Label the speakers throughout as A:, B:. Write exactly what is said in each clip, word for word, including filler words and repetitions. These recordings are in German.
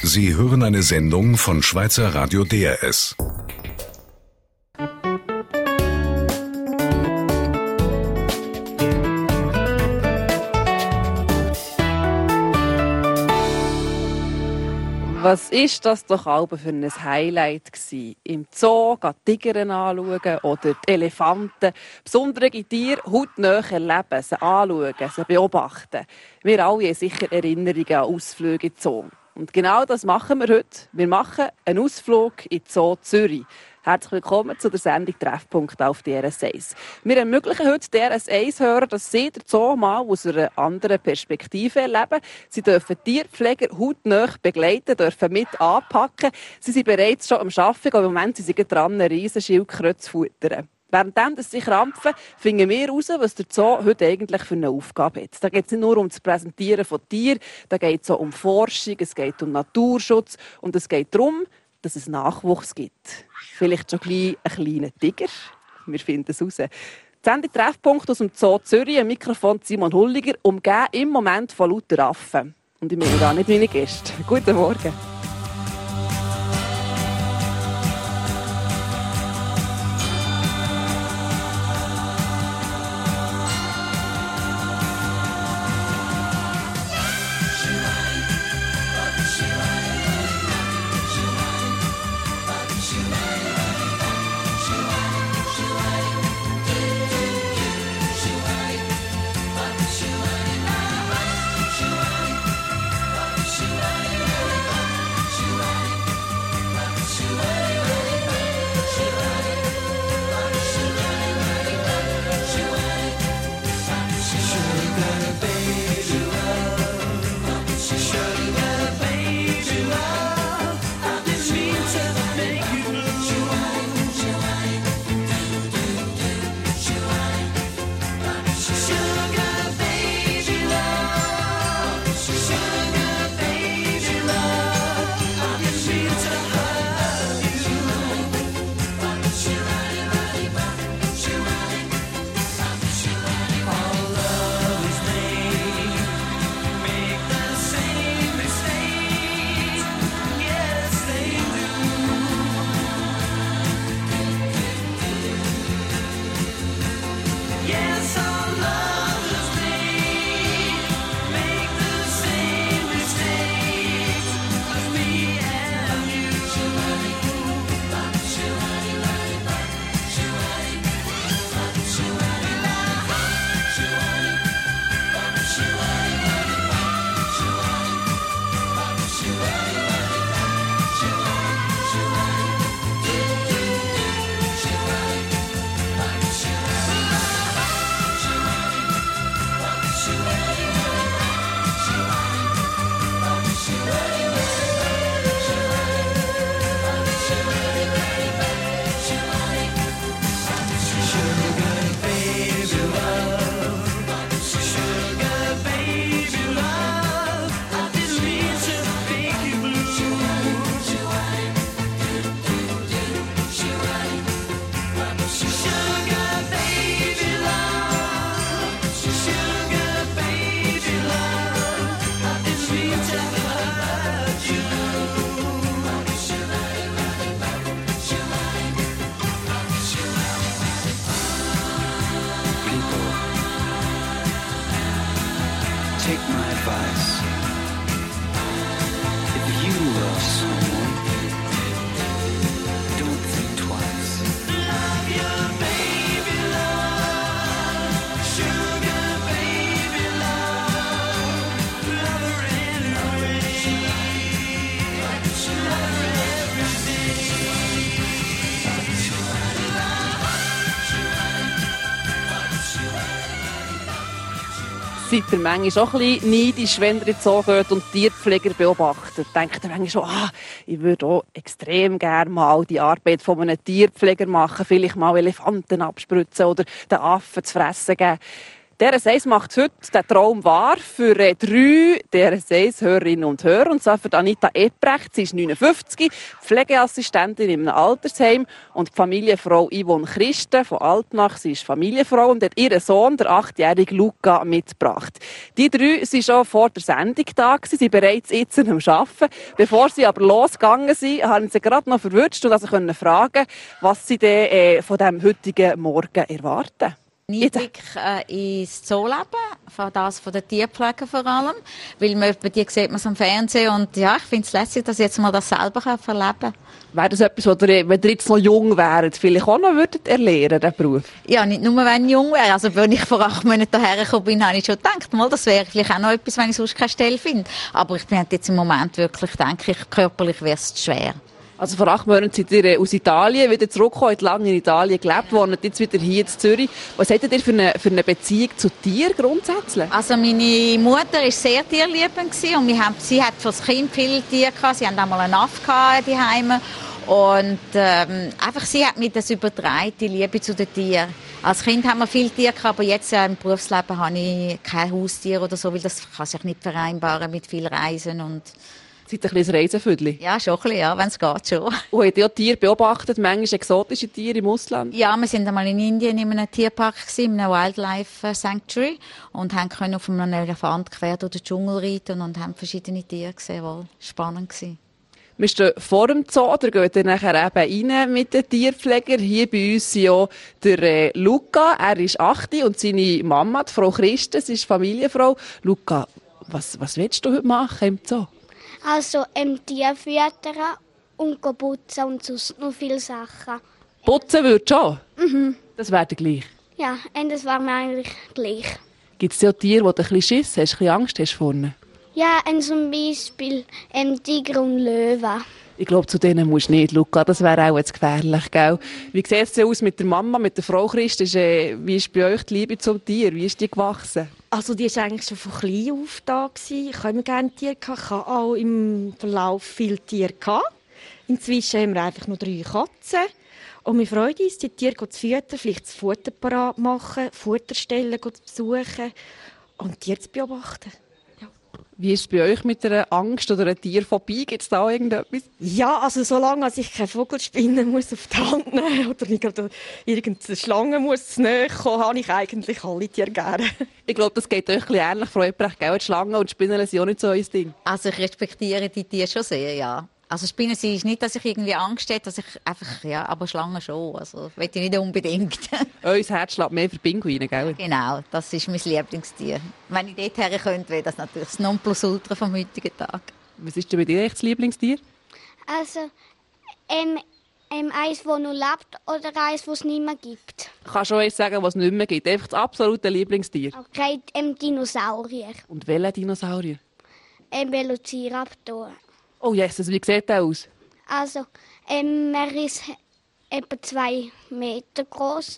A: Sie hören eine Sendung von Schweizer Radio D R S.
B: Was ist das doch auch für ein Highlight gewesen? Im Zoo Tigern anschauen oder die Elefanten, besondere Tiere hautnah erleben, sie anschauen, sie beobachten. Wir alle haben sicher Erinnerungen an Ausflüge in den Zoo. Und genau das machen wir heute. Wir machen einen Ausflug in den Zoo Zürich. Herzlich willkommen zu der Sendung Treffpunkt auf D R S eins. Wir ermöglichen heute D R S eins-Hörern, dass sie den Zoo mal aus einer anderen Perspektive erleben. Sie dürfen Tierpfleger hautnah begleiten, dürfen mit anpacken. Sie sind bereits schon am Arbeiten, aber im Moment sind sie dran, eine riesen Schildkröte zu futtern. Während sie krampfen, finden wir heraus, was der Zoo heute eigentlich für eine Aufgabe hat. Da geht es nicht nur um das Präsentieren von Tieren, da geht es auch um Forschung, es geht um Naturschutz und es geht darum, dass es Nachwuchs gibt. Vielleicht schon gleich einen kleinen Tiger. Wir finden es raus. Die Sendung Treffpunkt aus dem Zoo Zürich, am Mikrofon Simon Hulliger, umgeben im Moment von lauter Affen. Und ich meine gar nicht meine Gäste. Guten Morgen. Seid ihr manchmal auch ein bisschen neidisch, wenn ihr in den Zoo geht und Tierpfleger beobachtet? Denkt ihr manchmal schon, ah, ich würde auch extrem gerne mal die Arbeit von einem Tierpfleger machen, vielleicht mal Elefanten abspritzen oder den Affen zu fressen geben. D R S eins macht heute den Traum wahr für äh, drei D R S eins-Hörerinnen und Hörer. Und zwar für Anita Ebrecht. Sie ist neunundfünfzig, Pflegeassistentin in einem Altersheim. Und die Familienfrau Yvonne Christen von Altnach. Sie ist Familienfrau und hat ihren Sohn, der achtjährige Luca, mitgebracht. Die drei waren schon vor der Sendung da, sie sind bereits jetzt am Arbeiten. Bevor sie aber losgegangen sind, haben sie gerade noch verwünscht und also können fragen, was sie denn, äh, von diesem heutigen Morgen erwarten.
C: Einblick äh, ins Zooleben, von das von der Tierpflege vor allem, weil man, die sieht man am Fernsehen und ja, ich finde es lässig, dass ich jetzt mal das selber erleben kann.
B: Wäre das etwas, was ihr, wenn ihr jetzt noch jung wäret, vielleicht auch noch würdet erlernen, diesen Beruf?
C: Ja, nicht nur, wenn ich jung wäre. Also, wenn ich vor acht Monaten hierher gekommen bin, habe ich schon gedacht, mal, das wäre vielleicht auch noch etwas, wenn ich sonst keine Stelle finde. Aber ich bin jetzt im Moment wirklich, denke ich, körperlich wäre es schwer.
B: Also vor acht Monaten seid ihr aus Italien wieder zurückgekommen, habt lange in Italien gelebt, wohnt jetzt wieder hier in Zürich. Was habt ihr für eine, für eine Beziehung zu Tieren grundsätzlich?
C: Also meine Mutter war sehr tierliebend und wir haben, sie hat für das Kind viele Tiere gehabt. Sie hatten einmal einen Aff die Heime und ähm, einfach sie hat mir das übertragen, die Liebe zu den Tieren. Als Kind haben wir viele Tiere gehabt, aber jetzt äh, im Berufsleben habe ich kein Haustier oder so, weil das kann sich nicht vereinbaren mit viel Reisen und
B: Seid ihr ein bisschen ein Reisenviertel?
C: ja, schon ein bisschen, ja, wenn es geht, schon.
B: Und habt ihr auch Tiere beobachtet, manchmal exotische Tiere im Ausland?
C: Ja, wir sind einmal in Indien in einem Tierpark gewesen, in einem Wildlife Sanctuary und haben können auf einem Elefant quer durch den Dschungel reiten und haben verschiedene Tiere gesehen, wohl spannend gewesen.
B: Wir stehen vor dem Zoo, da geht ihr nachher eben rein mit den Tierpflegern. Hier bei uns sind ja der äh, Luca, er ist acht und seine Mama, die Frau Christen, sie ist Familienfrau. Luca, was, was willst du heute machen im Zoo?
D: Also ähm, Tier füttern und putzen und sonst noch viele Sachen.
B: Putzen würdest du schon?
D: Mhm.
B: Das wäre gleich.
D: Ja, und das war mir eigentlich gleich.
B: Gibt es ja Tiere, wo du ein bisschen Schiss hast, ein bisschen Angst hast vorne?
D: Ja, und zum Beispiel ähm, Tiger und Löwe.
B: Ich glaube, zu denen musst du nicht, Luca. Das wäre auch jetzt gefährlich, gell? Wie sieht es denn aus mit der Mama, mit der Frau Christen? Äh, wie ist bei euch die Liebe zum Tier? Wie ist die gewachsen?
E: Also die war eigentlich schon von klein auf da. Ich habe immer gerne Tiere. Ich hatte auch im Verlauf viele Tiere. Inzwischen haben wir einfach nur drei Katzen. Und wir freuen uns, die Tiere zu füttern, vielleicht das Futter parat machen, Futterstellen zu besuchen und Tiere zu beobachten.
B: Wie ist es bei euch mit einer Angst oder einer Tierphobie? Gibt es da irgendetwas?
E: Ja, also solange ich keine Vogelspinnen muss auf die Hand nehmen oder nicht irgendeine Schlange muss näher kommen, habe ich eigentlich alle Tiere gerne.
B: Ich glaube, das geht euch ein bisschen ähnlich. Frau Ebrecht, gell? Die Schlangen und die Spinnen sind auch nicht so euer Ding.
C: Also ich respektiere die Tiere schon sehr, ja. Also Spinnen sie ist nicht, dass ich irgendwie Angst hätte, dass ich einfach, ja, aber Schlangen schon. Also will ich nicht unbedingt.
B: Euer Herz schlägt mehr für Pinguine, gell?
C: Genau, das ist mein Lieblingstier. Wenn ich dort her könnte, wäre das natürlich das Nonplusultra vom heutigen Tag.
B: Was ist denn bei dir echt das Lieblingstier?
D: Also ähm, ähm, eins, das noch lebt oder eins, das es nicht mehr gibt.
B: Kannst du auch erst sagen, was es nicht mehr gibt. Einfach das absolute Lieblingstier.
D: Okay, ähm, Dinosaurier.
B: Und welcher Dinosaurier?
D: Ein Velociraptor.
B: Oh Jesus, wie sieht der aus?
D: Also, ähm, er ist etwa zwei Meter groß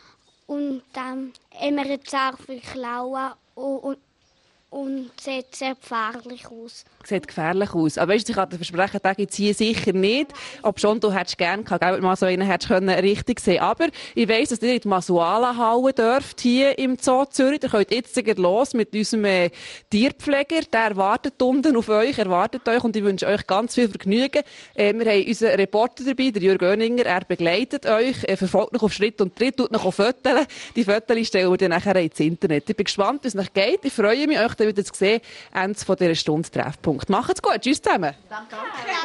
D: und ähm, er hat sehr viele Klauen und, und, und sieht sehr gefährlich aus.
B: Sieht gefährlich aus. Aber weißt du, ich kann dir versprechen, den gibt es hier sicher nicht. Ob schon, du hättest gerne gehabt, gell, mal so einen hättest können richtig sehen. Aber ich weiss, dass ihr in die Masuala-Halle dürft, hier im Zoo Zürich. Ihr könnt jetzt los mit unserem äh, Tierpfleger. Der wartet unten auf euch, er wartet euch und ich wünsche euch ganz viel Vergnügen. Äh, wir haben unseren Reporter dabei, der Jürg Oeninger. Er begleitet euch, äh, verfolgt euch auf Schritt und Tritt, tut euch auf Fotos. Die Fotos stellen wir dann nachher ins Internet. Ich bin gespannt, wie es euch geht. Ich freue mich, euch dann wieder zu sehen, Ende von dieser Stunde Treffpunkt. Macht's gut. Tschüss zusammen.
C: Danke.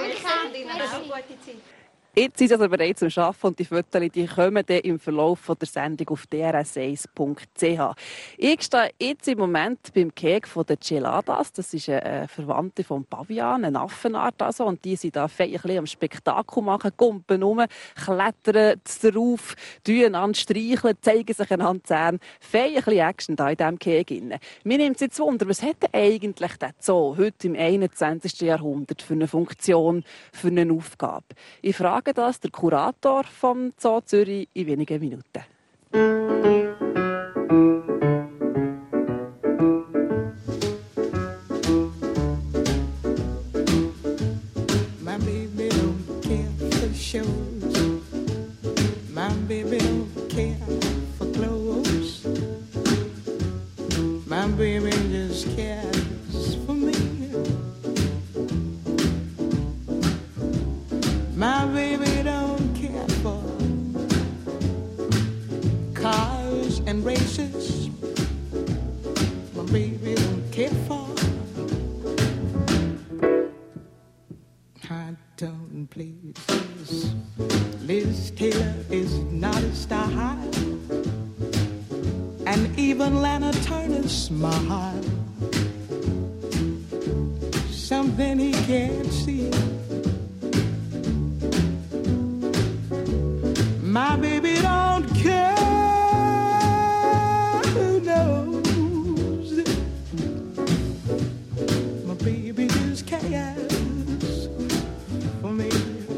D: Danke.
B: Jetzt sind sie also bereits am Arbeiten und die Fotos die kommen dann im Verlauf der Sendung auf d r s eins punkt c h. Ich stehe jetzt im Moment beim Keg von den Geladas. Das ist eine Verwandte vom Pavian, eine Affenart. Also. Und die sind da ein bisschen am Spektakel machen, kumpen rum, klettern drauf, einander streicheln, zeigen sich einander Zähne. Ein bisschen Action da in diesem Keg. Mir nimmt es jetzt Wunder, was hat denn eigentlich der Zoo heute im einundzwanzigsten Jahrhundert für eine Funktion, für eine Aufgabe? Ich frage das der Kurator vom Zoo Zürich in wenigen Minuten.
F: My baby don't care for shows. My baby don't care for clothes. high-tone places. Liz Taylor is not a style, and even Lana Turner's smile, something he can't see. My baby don't care who knows. My baby just cares for me.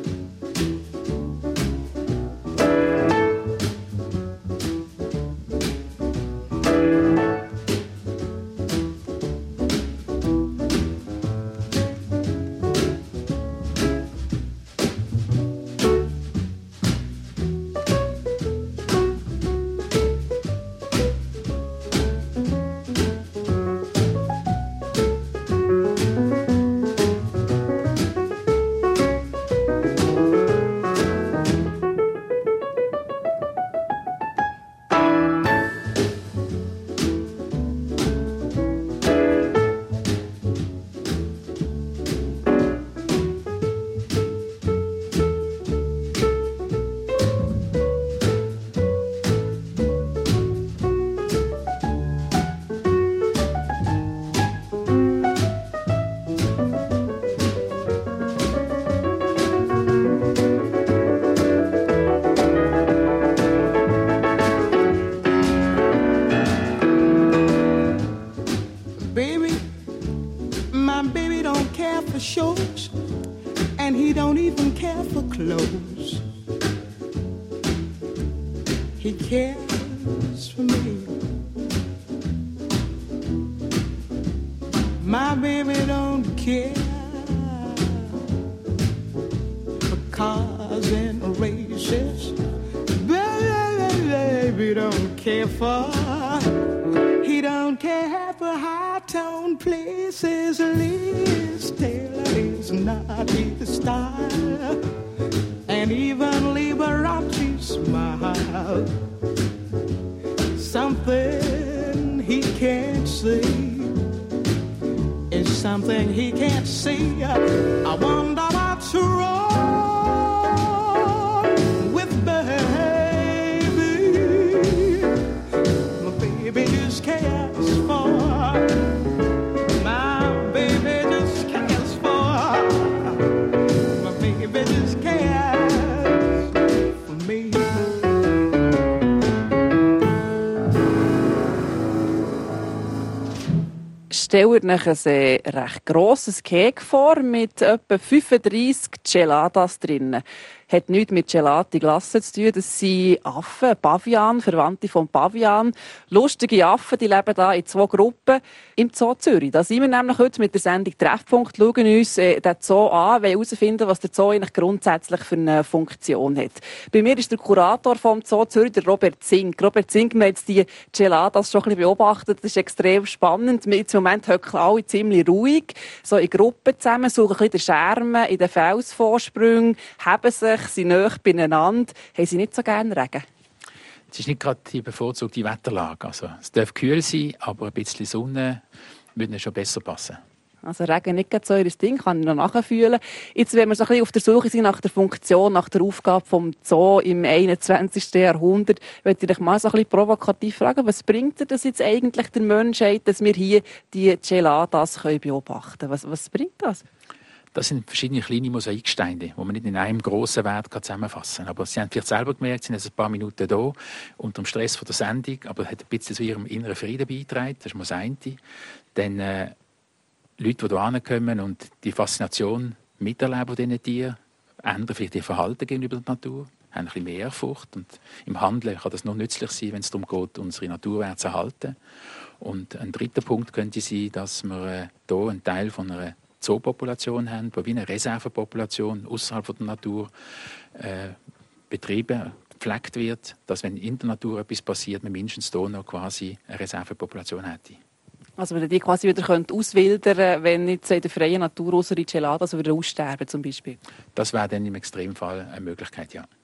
F: Shows, and he don't even care for clothes. He cares for me. My baby don't care for cars and races. Baby don't care for. He don't care for high-tone places. Liz Taylor is not his style, and even Liberace smile. Something he can't see is something he can't see. I wonder what's wrong with baby. My baby just cares for.
B: Stellt euch ein äh, recht grosses Cake vor mit etwa fünfunddreissig Gelatas drinnen. Hat nichts mit Gelati Glasse zu tun. Das sind Affen, Pavian, Verwandte vom Pavian. Lustige Affen, die leben da in zwei Gruppen im Zoo Zürich. Da sind wir nämlich heute mit der Sendung Treffpunkt, schauen uns äh, den Zoo an, wollen herausfinden, was der Zoo eigentlich grundsätzlich für eine Funktion hat. Bei mir ist der Kurator vom Zoo Zürich, der Robert Zink. Robert Zink, wir haben jetzt die Gelatas schon ein bisschen beobachtet. Das ist extrem spannend. Im Moment hocken alle ziemlich ruhig, so in Gruppen zusammen, suchen ein bisschen den Schermen in den Felsvorsprüngen, haben sich, sind nahe beieinander. Haben sie nicht so gerne Regen?
G: Es ist nicht gerade die bevorzugte Wetterlage. Also, es darf kühl sein, aber ein bisschen Sonne würde schon besser passen.
B: Also Regen nicht so ihr Ding, kann ich noch nachfühlen. Jetzt, wenn wir so ein bisschen auf der Suche sind nach der Funktion, nach der Aufgabe vom Zoo im einundzwanzigsten Jahrhundert, möchte ich dich mal so ein bisschen provokativ fragen, was bringt dir das jetzt eigentlich der Menschheit, dass wir hier die Gelatas beobachten können? Was, was bringt das?
G: Das sind verschiedene kleine Mosaiksteine, die man nicht in einem grossen Wert zusammenfassen kann. Aber Sie haben vielleicht selber gemerkt, Sie sind jetzt ein paar Minuten da, unter dem Stress von der Sendung, aber hat ein bisschen zu Ihrem inneren Frieden beigetragen. Das ist mal das eine. Dann äh, Leute, die hierher kommen und die Faszination miterleben von diesen Tieren, ändern vielleicht ihr Verhalten gegenüber der Natur, haben ein bisschen mehr Ehrfurcht. Und im Handeln kann das noch nützlich sein, wenn es darum geht, unsere Naturwerte zu erhalten. Und ein dritter Punkt könnte sein, dass wir äh, hier einen Teil von einer Zoopopulation haben, die wie eine Reservepopulation außerhalb der Natur äh, betrieben, gepflegt wird, dass wenn in der Natur etwas passiert, man mindestens hier noch quasi eine Reservepopulation hätte.
B: Also wenn die quasi wieder auswildern können, wenn nicht in der freien Natur außer die Gelatas wieder aussterben zum Beispiel?
G: Das wäre dann im Extremfall eine Möglichkeit, ja.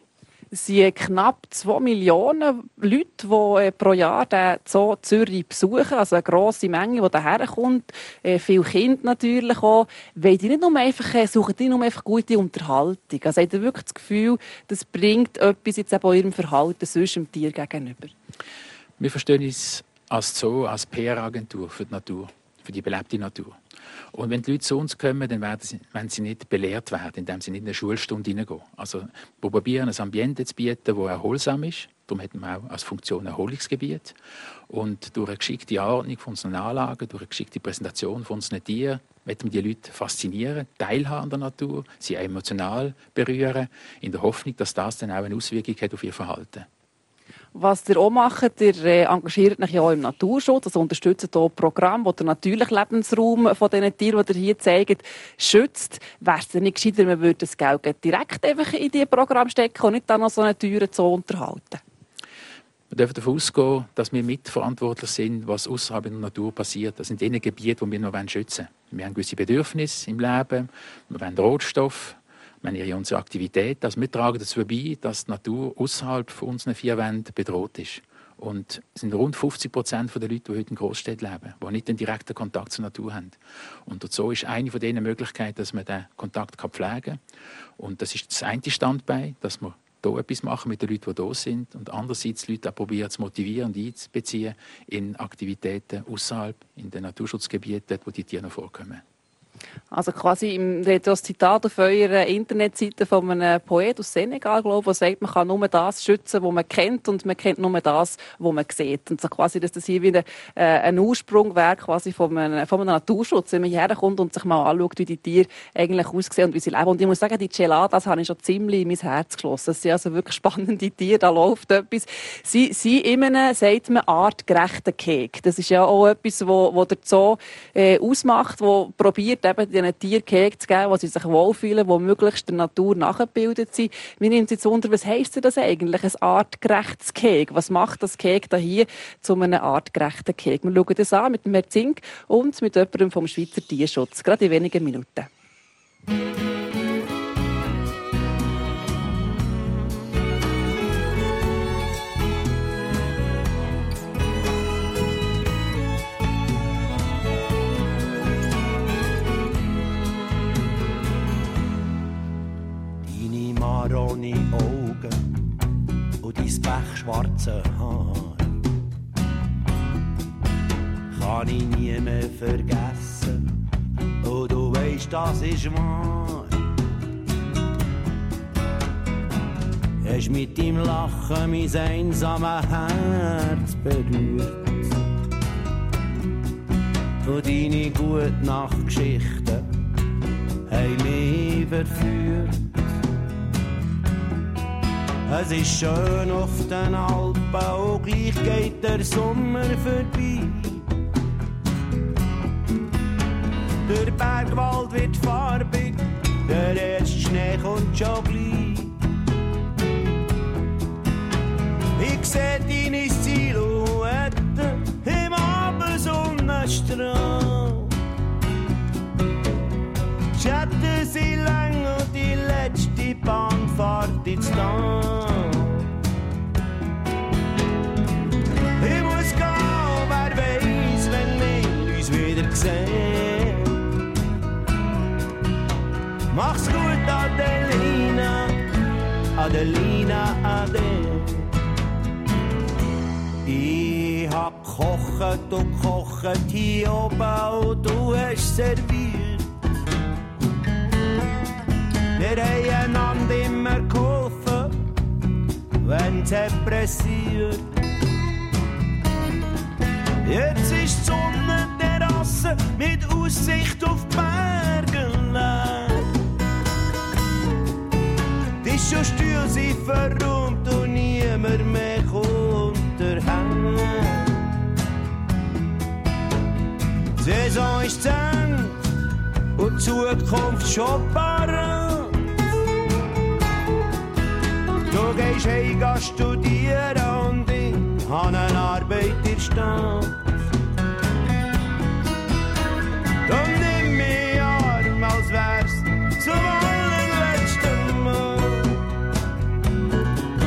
B: Es sind knapp zwei Millionen Leute, die pro Jahr den Zoo Zürich besuchen. Also eine grosse Menge, die hierher kommt. Viele Kinder natürlich auch. Wollt ihr nicht nur einfach, suchen die nur einfach gute Unterhaltung? Also habt ihr wirklich das Gefühl, das bringt etwas jetzt eben auch ihrem Verhalten sonst dem Tier gegenüber?
G: Wir verstehen uns als Zoo, als P R-Agentur für die Natur, für die belebte Natur. Und wenn die Leute zu uns kommen, dann werden sie, wenn sie nicht belehrt werden, indem sie nicht in eine Schulstunde hineingehen. Also wir probieren ein Ambiente zu bieten, das erholsam ist. Darum haben wir auch als Funktion ein Erholungsgebiet. Und durch eine geschickte Anordnung von unseren Anlagen, durch eine geschickte Präsentation von unseren Tieren, wollen wir die Leute faszinieren, teilhaben an der Natur, sie emotional berühren, in der Hoffnung, dass das dann auch eine Auswirkung hat auf ihr Verhalten.
B: Was ihr auch macht, ihr äh, engagiert euch ja auch im Naturschutz, also unterstützt auch Programme, das den natürlichen Lebensraum von diesen Tieren, die ihr hier zeigt, schützt. Wäre es denn nicht gescheiter, man würde das Geld direkt einfach in diese Programme stecken und nicht dann noch so eine teure Zoo unterhalten?
G: Wir dürfen davon ausgehen, dass wir mitverantwortlich sind, was außerhalb in der Natur passiert. Das sind die Gebiete, die wir noch schützen wollen. Wir haben gewisse Bedürfnisse im Leben, wir wollen Rohstoff, wir haben ihre unsere Aktivität. Also wir tragen dazu bei, dass die Natur außerhalb von unseren vier Wänden bedroht ist. Und es sind rund fünfzig Prozent der Leute, die heute in Großstädten leben, die nicht den direkten Kontakt zur Natur haben. Und dazu ist eine von diesen Möglichkeiten, dass man diesen Kontakt pflegen kann. Und das ist das eine Standbein, dass wir hier etwas machen mit den Leuten, die hier sind. Und andererseits die Leute auch probieren zu motivieren und einzubeziehen in Aktivitäten außerhalb, in den Naturschutzgebieten, wo die Tiere noch vorkommen.
B: Also quasi im das Zitat auf eurer Internetseite von einem Poet aus Senegal, glaube ich, der sagt, man kann nur das schützen, was man kennt, und man kennt nur das, was man sieht. Und so quasi, dass das hier wieder äh, ein Ursprung wäre quasi von einem, von einem Naturschutz, wenn man hierher kommt und sich mal anschaut, wie die Tiere eigentlich aussehen und wie sie leben. Und ich muss sagen, die Geladas habe ich schon ziemlich in mein Herz geschlossen. Das sind also wirklich spannende Tiere, da läuft etwas. Sie sind in einem, sagt man, artgerechten Keg. Das ist ja auch etwas, wo, wo der Zoo äh, ausmacht, wo probiert, eben diesen Tieren Keg zu geben, wo sie sich wohlfühlen, die möglichst der Natur nachgebildet sind. Mir nimmt jetzt Wunder, was heisst denn das eigentlich, ein artgerechtes Keg? Was macht das Keg da hier zu einem artgerechten Keg? Wir schauen das an mit dem Herrn Zink und mit jemandem vom Schweizer Tierschutz, gerade in wenigen Minuten.
H: Marrone Augen und dein pechschwarze Haar kann ich nie mehr vergessen, und du weisst, das ist wahr. Hast mit deinem Lachen mein einsames Herz berührt, und deine Gute-Nacht-Geschichten haben mich verführt. Es ist schön auf den Alpen, und gleich geht der Sommer vorbei. Der Bergwald wird farbig, der erste Schnee kommt schon gleich. Ich seh deine Silhouette im Abendsonnenstrahl. Die Schatten sind lang und die letzte Bahnfahrt ins Tal. Ich muss gehen, wer weiss, wenn wir uns wieder sehen. Mach's gut, Adelina, Adelina, Ade. Ich hab gekocht und gekocht hier oben, und du hast serviert. Wir haben einander immer geholfen, wenn's pressiert. Jetzt ist die Sonnenterrasse mit Aussicht auf die Berge leer. Die Tischstühle sind verräumt und niemand mehr kommt daher. Die Saison ist zu Ende und die Zukunft schon parat. Du gehst heim, gehst studieren, und ich habe eine Arbeit in der Stadt. Dann nimm mich arm, als wär's zum allerletzten Mal.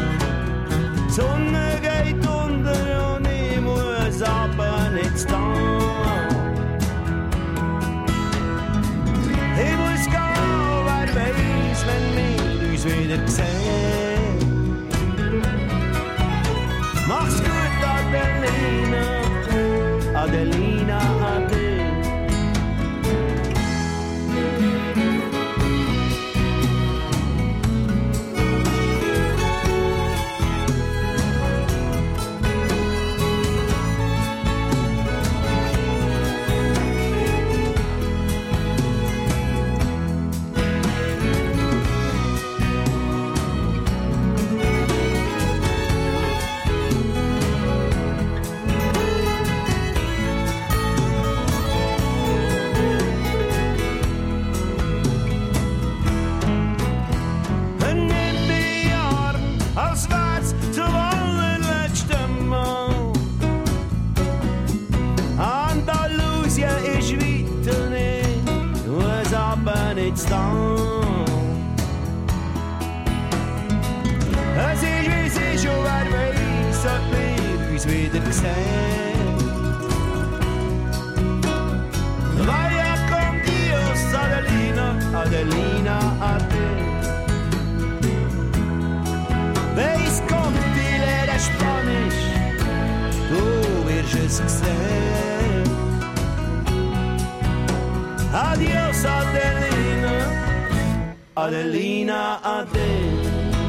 H: stehen. Es ist wie es ist und wer weiss, ob wir uns wieder sehen. Vaya con Dios, Adelina, Adelina, Ade. Weiss Gott, die lehre Spanisch, du wirst es sehen. Adios, Adelina, Adelina, Ade.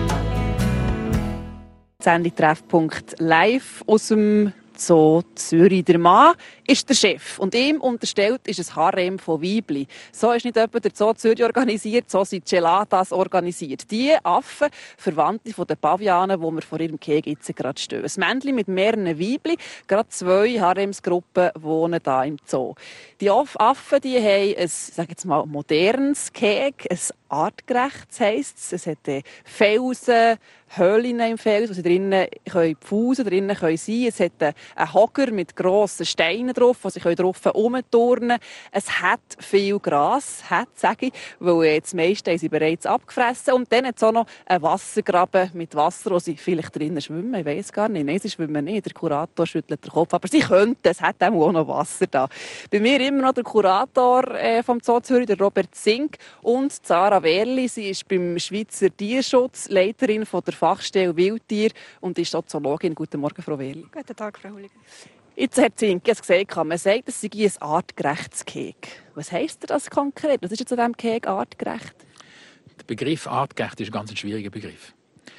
B: Sendung Treffpunkt live aus dem Zoo Zürich. Der Mann ist der Chef und ihm unterstellt ist ein Harem von Weibli. So ist nicht etwa der Zoo Zürich organisiert, so sind die Gelatas organisiert. Die Affen, Verwandte von den Pavianen, die wir vor ihrem Gehege jetzt gerade stehen. Ein Männchen mit mehreren Weibli, gerade zwei Haremsgruppen wohnen hier im Zoo. Die Affen die haben ein, sag jetzt mal, modernes Gehege, ein artgerechtes heisst es. Es hat äh, Felsen, Höhlen im Fels, wo sie drinnen können pfusen, drinnen können sein. Es hat äh, einen Hocker mit grossen Steinen drauf, wo sie drauf herumturnen können. Es hat viel Gras, hat, sage ich, weil äh, das meiste haben sie bereits abgefressen. Und dann hat es auch noch einen Wassergraben mit Wasser, wo sie vielleicht drinnen schwimmen. Ich weiss gar nicht. Nein, sie schwimmen nicht. Der Kurator schüttelt den Kopf. Aber sie könnten. Es hat auch noch Wasser da. Bei mir immer noch der Kurator äh, vom Zoo Zürich, der Robert Zink, und Sarah Werli. Sie ist beim Schweizer Tierschutz Leiterin von der Fachstelle Wildtier und ist Soziologin. Guten Morgen, Frau Werli.
I: Guten Tag, Frau Hulliger.
B: Jetzt hat Zink es gesagt, man sagt, es sei ein artgerechtes Gehege. Was heisst das konkret? Was ist jetzt an diesem Gehege artgerecht?
G: Der Begriff artgerecht ist ein ganz schwieriger Begriff.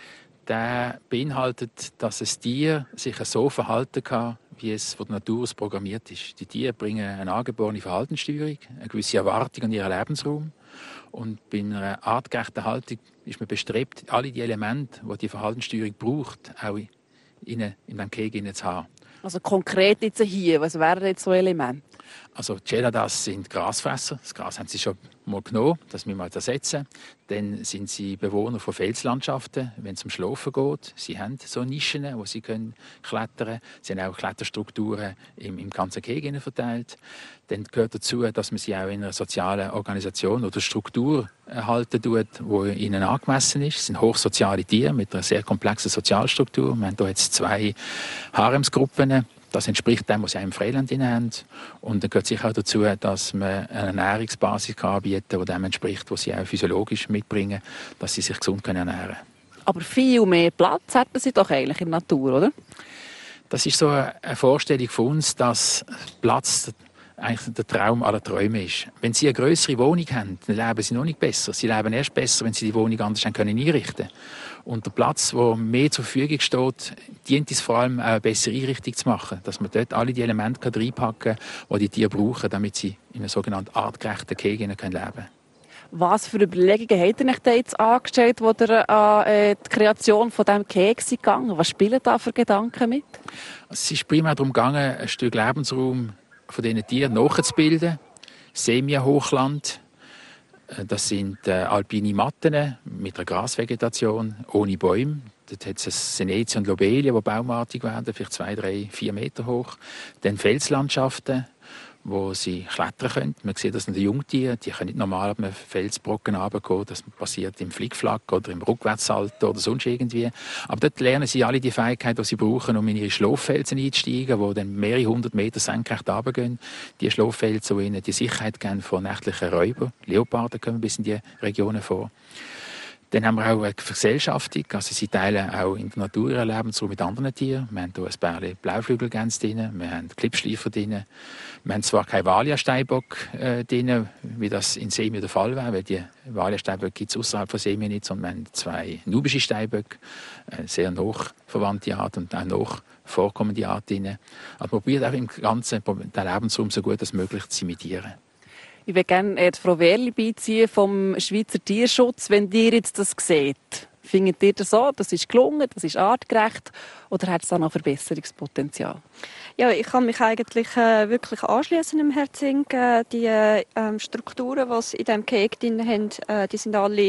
G: Der beinhaltet, dass ein Tier sich so verhalten kann, wie es von der Natur aus programmiert ist. Die Tiere bringen eine angeborene Verhaltenssteuerung, eine gewisse Erwartung an ihren Lebensraum. Und bei einer artgerechten Haltung ist man bestrebt, alle die Elemente, die die Verhaltenssteuerung braucht, auch in, in diesem Gehege zu haben.
B: Also konkret jetzt hier, was wären jetzt so Elemente?
G: Also die Gelatas sind Grasfresser. Das Gras haben sie schon mal genommen, das müssen wir halt ersetzen. Dann sind sie Bewohner von Felslandschaften, wenn es um Schlafen geht. Sie haben so Nischen, wo sie können klettern können. Sie haben auch Kletterstrukturen im, im ganzen Gehege verteilt. Dann gehört dazu, dass man sie auch in einer sozialen Organisation oder Struktur erhalten tut, die ihnen angemessen ist. Es sind hochsoziale Tiere mit einer sehr komplexen Sozialstruktur. Wir haben hier jetzt zwei Haremsgruppen. Das entspricht dem, was sie auch im Freiland haben. Und dann gehört sicher auch dazu, dass man eine Ernährungsbasis anbieten kann, die dem entspricht, was sie auch physiologisch mitbringen, dass sie sich gesund ernähren können.
B: Aber viel mehr Platz hätten sie doch eigentlich in der Natur, oder?
G: Das ist so eine Vorstellung von uns, dass Platz eigentlich der Traum aller Träume ist. Wenn Sie eine grössere Wohnung haben, dann leben Sie noch nicht besser. Sie leben erst besser, wenn Sie die Wohnung anders können einrichten können. Und der Platz, der mehr zur Verfügung steht, dient es vor allem, eine bessere Einrichtung zu machen. Dass man dort alle die Elemente reinpacken kann, die die Tiere brauchen, damit sie in einem sogenannten artgerechten Gehege leben können.
B: Was für Überlegungen habt ihr euch jetzt angestellt, wo ihr an äh, die Kreation von diesem Gehege gegangen? Was spielen da für Gedanken mit?
G: Es ist primär darum gegangen, ein Stück Lebensraum von diesen Tieren nachzubilden. Semi-Hochland. Das sind äh, alpine Matten mit einer Grasvegetation, ohne Bäume. Dort hat es Senezie und Lobelien, die baumartig werden, vielleicht zwei, drei, vier Meter hoch. Dann Felslandschaften, wo sie klettern können. Man sieht das an den Jungtieren, die können nicht normal auf einem Felsbrocken runtergehen. Das passiert im Flickflack oder im Rückwärtssalto oder sonst irgendwie. Aber dort lernen sie alle die Fähigkeiten, die sie brauchen, um in ihre Schlaffelsen einzusteigen, die dann mehrere hundert Meter senkrecht runtergehen. Die Schlaffelsen, die ihnen die Sicherheit geben vor nächtlichen Räubern. Leoparden kommen bis in die Regionen vor. Dann haben wir auch eine Vergesellschaftung. Also sie teilen auch in der Natur ihren Lebensraum mit anderen Tieren. Wir haben hier ein Bärli Blauflügelgänse drin, wir haben Klippschleifer drin. Wir haben zwar keinen Valia-Steinbock äh, drin, wie das in Semien der Fall wäre, weil die Valia-Steinböcke gibt es außerhalb von Semien nicht, sondern wir haben zwei nubische Steinböcke, eine sehr noch verwandte Art und auch noch vorkommende Art drin. Also man probiert auch im Ganzen den Lebensraum so gut als möglich zu imitieren.
B: Ich würde gerne Frau Werli beiziehen vom Schweizer Tierschutz. Wenn ihr jetzt das seht, findet ihr das so, das ist gelungen, das ist artgerecht, oder hat es da noch Verbesserungspotenzial?
I: Ja, ich kann mich eigentlich äh, wirklich anschließen im Herrn Zink. Äh, die äh, Strukturen, die sie in diesem Gehege drin haben, äh, die sind alle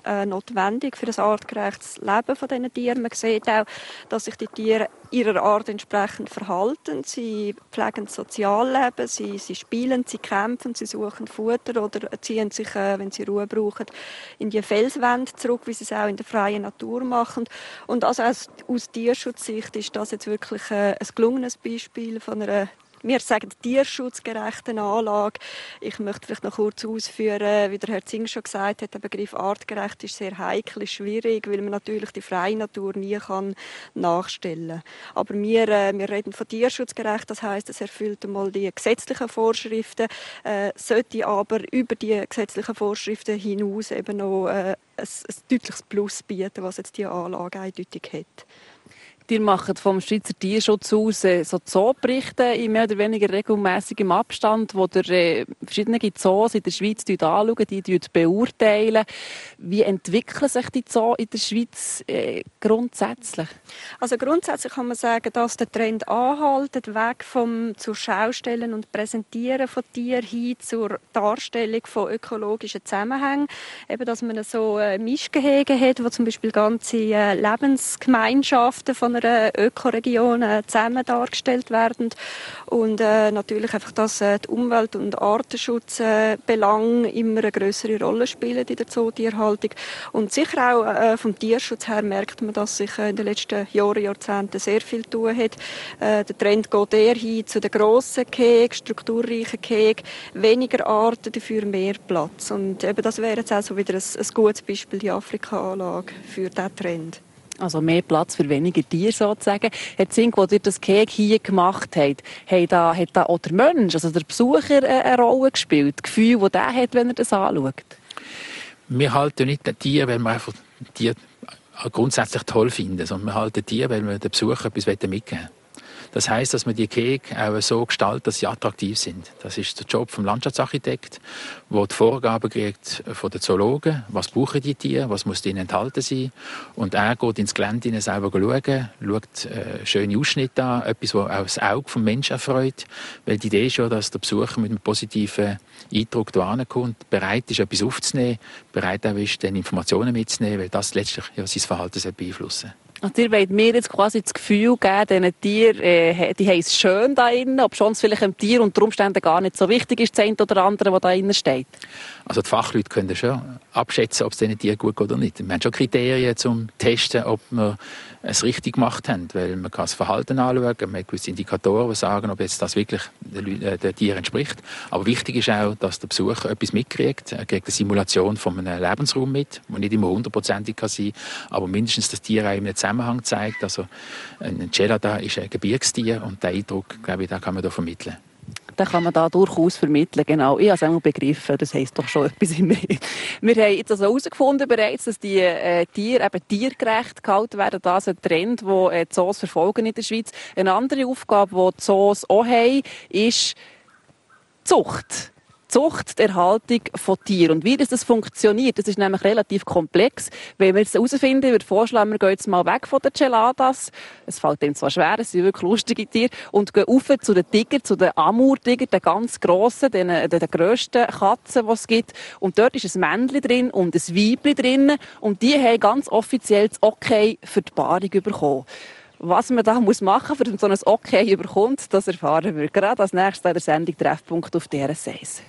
I: äh, notwendig für ein artgerechtes Leben von diesen Tieren. Man sieht auch, dass sich die Tiere ihrer Art entsprechend verhalten. Sie pflegen das Sozialleben, sie, sie spielen, sie kämpfen, sie suchen Futter oder ziehen sich, äh, wenn sie Ruhe brauchen, in die Felswände zurück, wie sie es auch in der freien Natur machen. Und also aus, aus Tierschutzsicht ist das jetzt wirklich äh, ein gelungenes Beispiel von einer, wir sagen, tierschutzgerechten Anlage. Ich möchte vielleicht noch kurz ausführen, wie der Herr Zing schon gesagt hat, der Begriff artgerecht ist sehr heikel, ist schwierig, weil man natürlich die freie Natur nie kann nachstellen kann. Aber wir, äh, wir reden von tierschutzgerecht, das heisst, es erfüllt einmal die gesetzlichen Vorschriften, äh, sollte aber über die gesetzlichen Vorschriften hinaus eben noch äh, ein, ein deutliches Plus bieten, was jetzt diese Anlage eindeutig hat.
B: Ihr macht vom Schweizer Tierschutz aus äh, so Zooberichte in mehr oder weniger regelmäßigem Abstand, wo ihr äh, verschiedene Zoos in der Schweiz anschauen, die beurteilen. Wie entwickeln sich die Zoos in der Schweiz äh, grundsätzlich?
I: Also grundsätzlich kann man sagen, dass der Trend anhält, weg vom zur Schaustellen und Präsentieren von Tieren hin zur Darstellung von ökologischen Zusammenhängen. Eben, dass man so äh, Mischgehege hat, wo zum Beispiel ganze äh, Lebensgemeinschaften von einer Ökoregion äh, zusammen dargestellt werden und äh, natürlich einfach, dass äh, die Umwelt- und Artenschutzbelange äh, immer eine größere Rolle spielen in der Zootierhaltung und sicher auch äh, vom Tierschutz her merkt man, dass sich äh, in den letzten Jahren, Jahrzehnten sehr viel tun hat. Äh, der Trend geht eher hin zu den grossen Gehegen, strukturreichen Gehegen, weniger Arten, dafür mehr Platz und eben das wäre jetzt auch so wieder ein, ein gutes Beispiel, die Afrika-Anlage für diesen Trend.
B: Also mehr Platz für weniger Tiere sozusagen. Herr Zink, wo ihr das Gehege hier gemacht habt, hat da, hat da auch der Mensch, also der Besucher, eine Rolle gespielt? Das Gefühl, das der hat, wenn er das anschaut?
G: Wir halten nicht die Tiere, weil wir einfach die Tiere grundsätzlich toll finden, sondern wir halten die Tiere, weil wir den Besucher etwas mitgeben wollen. Das heisst, dass man die Gehege auch so gestaltet, dass sie attraktiv sind. Das ist der Job vom Landschaftsarchitekt, der die Vorgaben kriegt von den Zoologen. Was brauchen die Tiere? Was muss ihnen enthalten sein? Und er geht ins Gelände hinein selber schauen, schaut äh, schöne Ausschnitte an, etwas, was auch das Auge des Menschen erfreut. Weil die Idee ist ja, dass der Besucher mit einem positiven Eindruck hierher kommt, bereit ist, etwas aufzunehmen, bereit auch ist, dann Informationen mitzunehmen, weil das letztlich ja, sein Verhalten beeinflussen.
B: Also ihr wollt mir jetzt quasi das Gefühl geben, diesen Tieren, äh, die haben es schön da innen, ob schon es vielleicht einem Tier unter Umständen gar nicht so wichtig ist, das eine oder andere, was da innen steht. Also die Fachleute können schon abschätzen, ob es diesen Tieren gut geht oder nicht. Wir haben schon Kriterien, um zu testen, ob wir es richtig gemacht haben, weil man kann das Verhalten anschauen, man hat gewisse Indikatoren, die sagen, ob jetzt das wirklich den, äh, den Tieren entspricht. Aber wichtig ist auch, dass der Besucher etwas mitkriegt. Er kriegt eine Simulation von einem Lebensraum mit, der nicht immer hundertprozentig sein kann, aber mindestens das Tier auch in einem Zusammenhang zeigt. Also ein Gelada ist ein Gebirgstier und den Eindruck, glaube ich, den kann man da vermitteln. Den kann man da durchaus vermitteln, genau. Ich habe es auch begriffen, das heisst doch schon etwas in mir. Wir haben jetzt also herausgefunden bereits, dass die äh, Tiere eben tiergerecht gehalten werden. Das ist ein Trend, den äh, Zoos verfolgen in der Schweiz. Eine andere Aufgabe, die Zoos auch haben, ist Zucht. Zucht, die Erhaltung von Tieren. Und wie das, das funktioniert, das ist nämlich relativ komplex. Wenn wir jetzt herausfinden, würde ich vorschlagen, wir gehen jetzt mal weg von den Geladas. Es fällt dem zwar schwer, es sind wirklich lustige Tiere. Und gehen rauf zu den Tigern, zu den Amur-Tigern, den ganz grossen, den, den, den grössten Katzen, die es gibt. Und dort ist ein Männchen drin und ein Weibchen drin. Und die haben ganz offiziell das Okay für die Paarung bekommen. Was man da machen muss, damit man so ein Okay bekommt, das erfahren wir gerade als nächstes in der Sendung Treffpunkt auf D R S eins.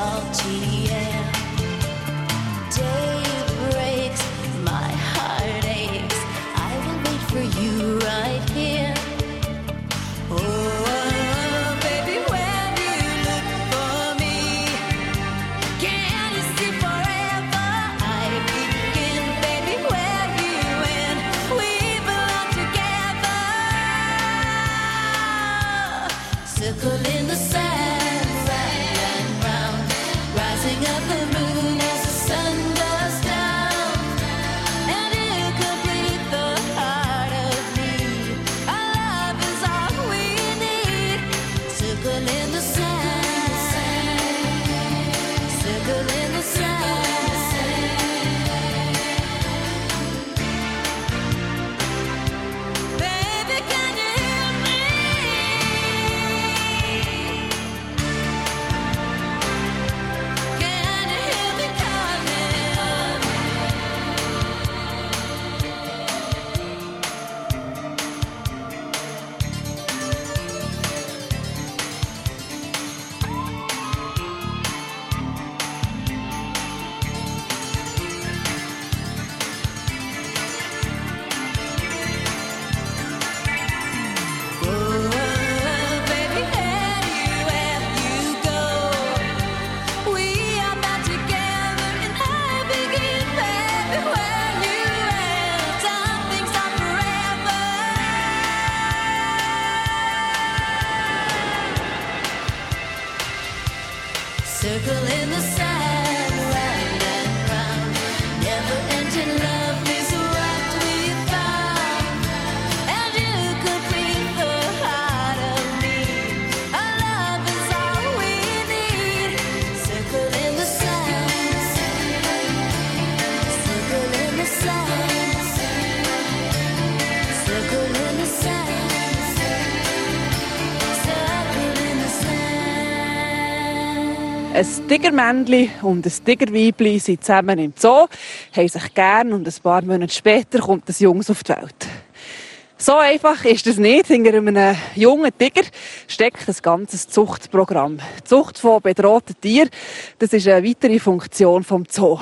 J: salty air. Day breaks, my heart aches. I will wait for you right here. Oh, baby, when you look for me, can you see forever? I begin, baby, where you end. We belong together. Circle in the sand, round and round, rising up the moon as the sun goes down. And you complete the heart of me. Our love is all we need. Circle in the sand, circle in the sand. Baby, can you hear me? Can you hear me calling? Oh, baby, anywhere you go, we are bound together, and I begin, baby, where you end. Some things are forever. Circle in the sand, round and round. Never-ending love is what we found. And you complete the heart of me. Our love is all we need. Circle in the sand, circle in the sand, circle in the sand, circle in the sand.
B: Ein Tigermännchen und ein Tigerweibli sind zusammen im Zoo, haben sich gern und ein paar Monate später kommt ein Jungs auf die Welt. So einfach ist es nicht. Hinter einem jungen Tiger steckt ein ganzes Zuchtprogramm. Die Zucht von bedrohten Tieren, das ist eine weitere Funktion vom Zoo.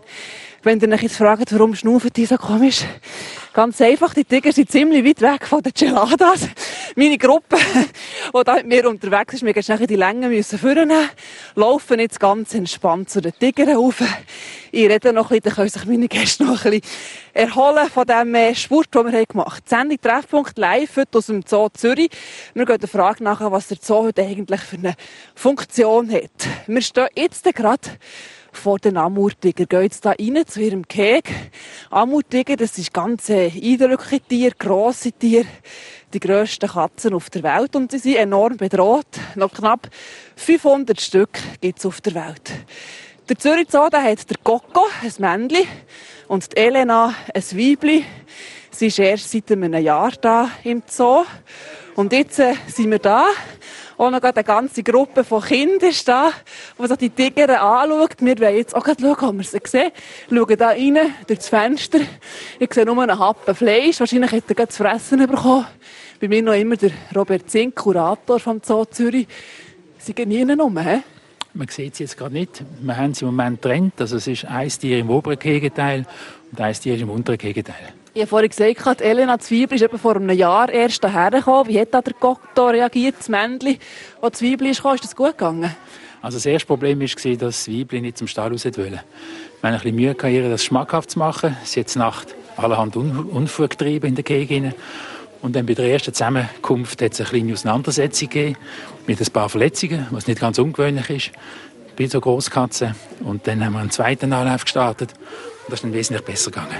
B: Wenn ihr euch jetzt fragt, warum schnaufen die so komisch? Ganz einfach, die Tiger sind ziemlich weit weg von den Geladas. Meine Gruppe, die da mit mir unterwegs ist, wir müssen nachher die Länge müssen vornehmen, laufen jetzt ganz entspannt zu den Tigern rauf. Ich rede noch ein bisschen, dann können sich meine Gäste noch ein bisschen erholen von dem Sport, den wir gemacht haben. Die Sendung Treffpunkt live heute aus dem Zoo Zürich. Wir gehen der Frage nach, was der Zoo heute eigentlich für eine Funktion hat. Wir stehen jetzt gerade vor den Amurtiger. Gehen jetzt da rein zu ihrem Gehege. Amurtiger, das ist ganz eindrückliche Tier, grosse Tier, die grössten Katzen auf der Welt und sie sind enorm bedroht. Noch knapp fünfhundert Stück gibt es auf der Welt. Der Zürich Zoo, der hat der Coco, ein Männchen, und die Elena, ein Weibli. Sie ist erst seit einem Jahr da im Zoo. Und jetzt äh, sind wir da. Und noch eine ganze Gruppe von Kindern ist da, die sich die Tiger anschaut. Wir wollen jetzt auch gerade schauen, ob wir sie sehen. Schauen da rein, durch das Fenster. Ich sehe nur einen Happen Fleisch. Wahrscheinlich hat er gerade zu fressen bekommen. Bei mir noch immer der Robert Zink, Kurator vom Zoo Zürich. Sie gehen nie rum, hä?
G: Man sieht sie jetzt gerade nicht. Wir haben sie im Moment getrennt. Also es ist ein Tier im oberen Gegenteil und ein Tier im unteren Gegenteil.
B: Ich habe vorhin gesagt, Elena Zwiebel ist eben vor einem Jahr erst hierher gekommen. Wie hat da der Coco reagiert, das Männchen, das Zwiebel ist gekommen? Ist das gut gegangen?
G: Also das erste Problem war, dass das Weibchen nicht zum Stall raus wollte. Wir haben ein bisschen Mühe gehabt, ihr das schmackhaft zu machen. Sie hat jetzt Nacht allerhand Unfug getrieben in der Gegend. Und dann bei der ersten Zusammenkunft hat es eine kleine Auseinandersetzung gegeben mit ein paar Verletzungen, was nicht ganz ungewöhnlich ist bei so Grosskatzen. Und dann haben wir einen zweiten Anlauf gestartet und das ist dann wesentlich besser gegangen.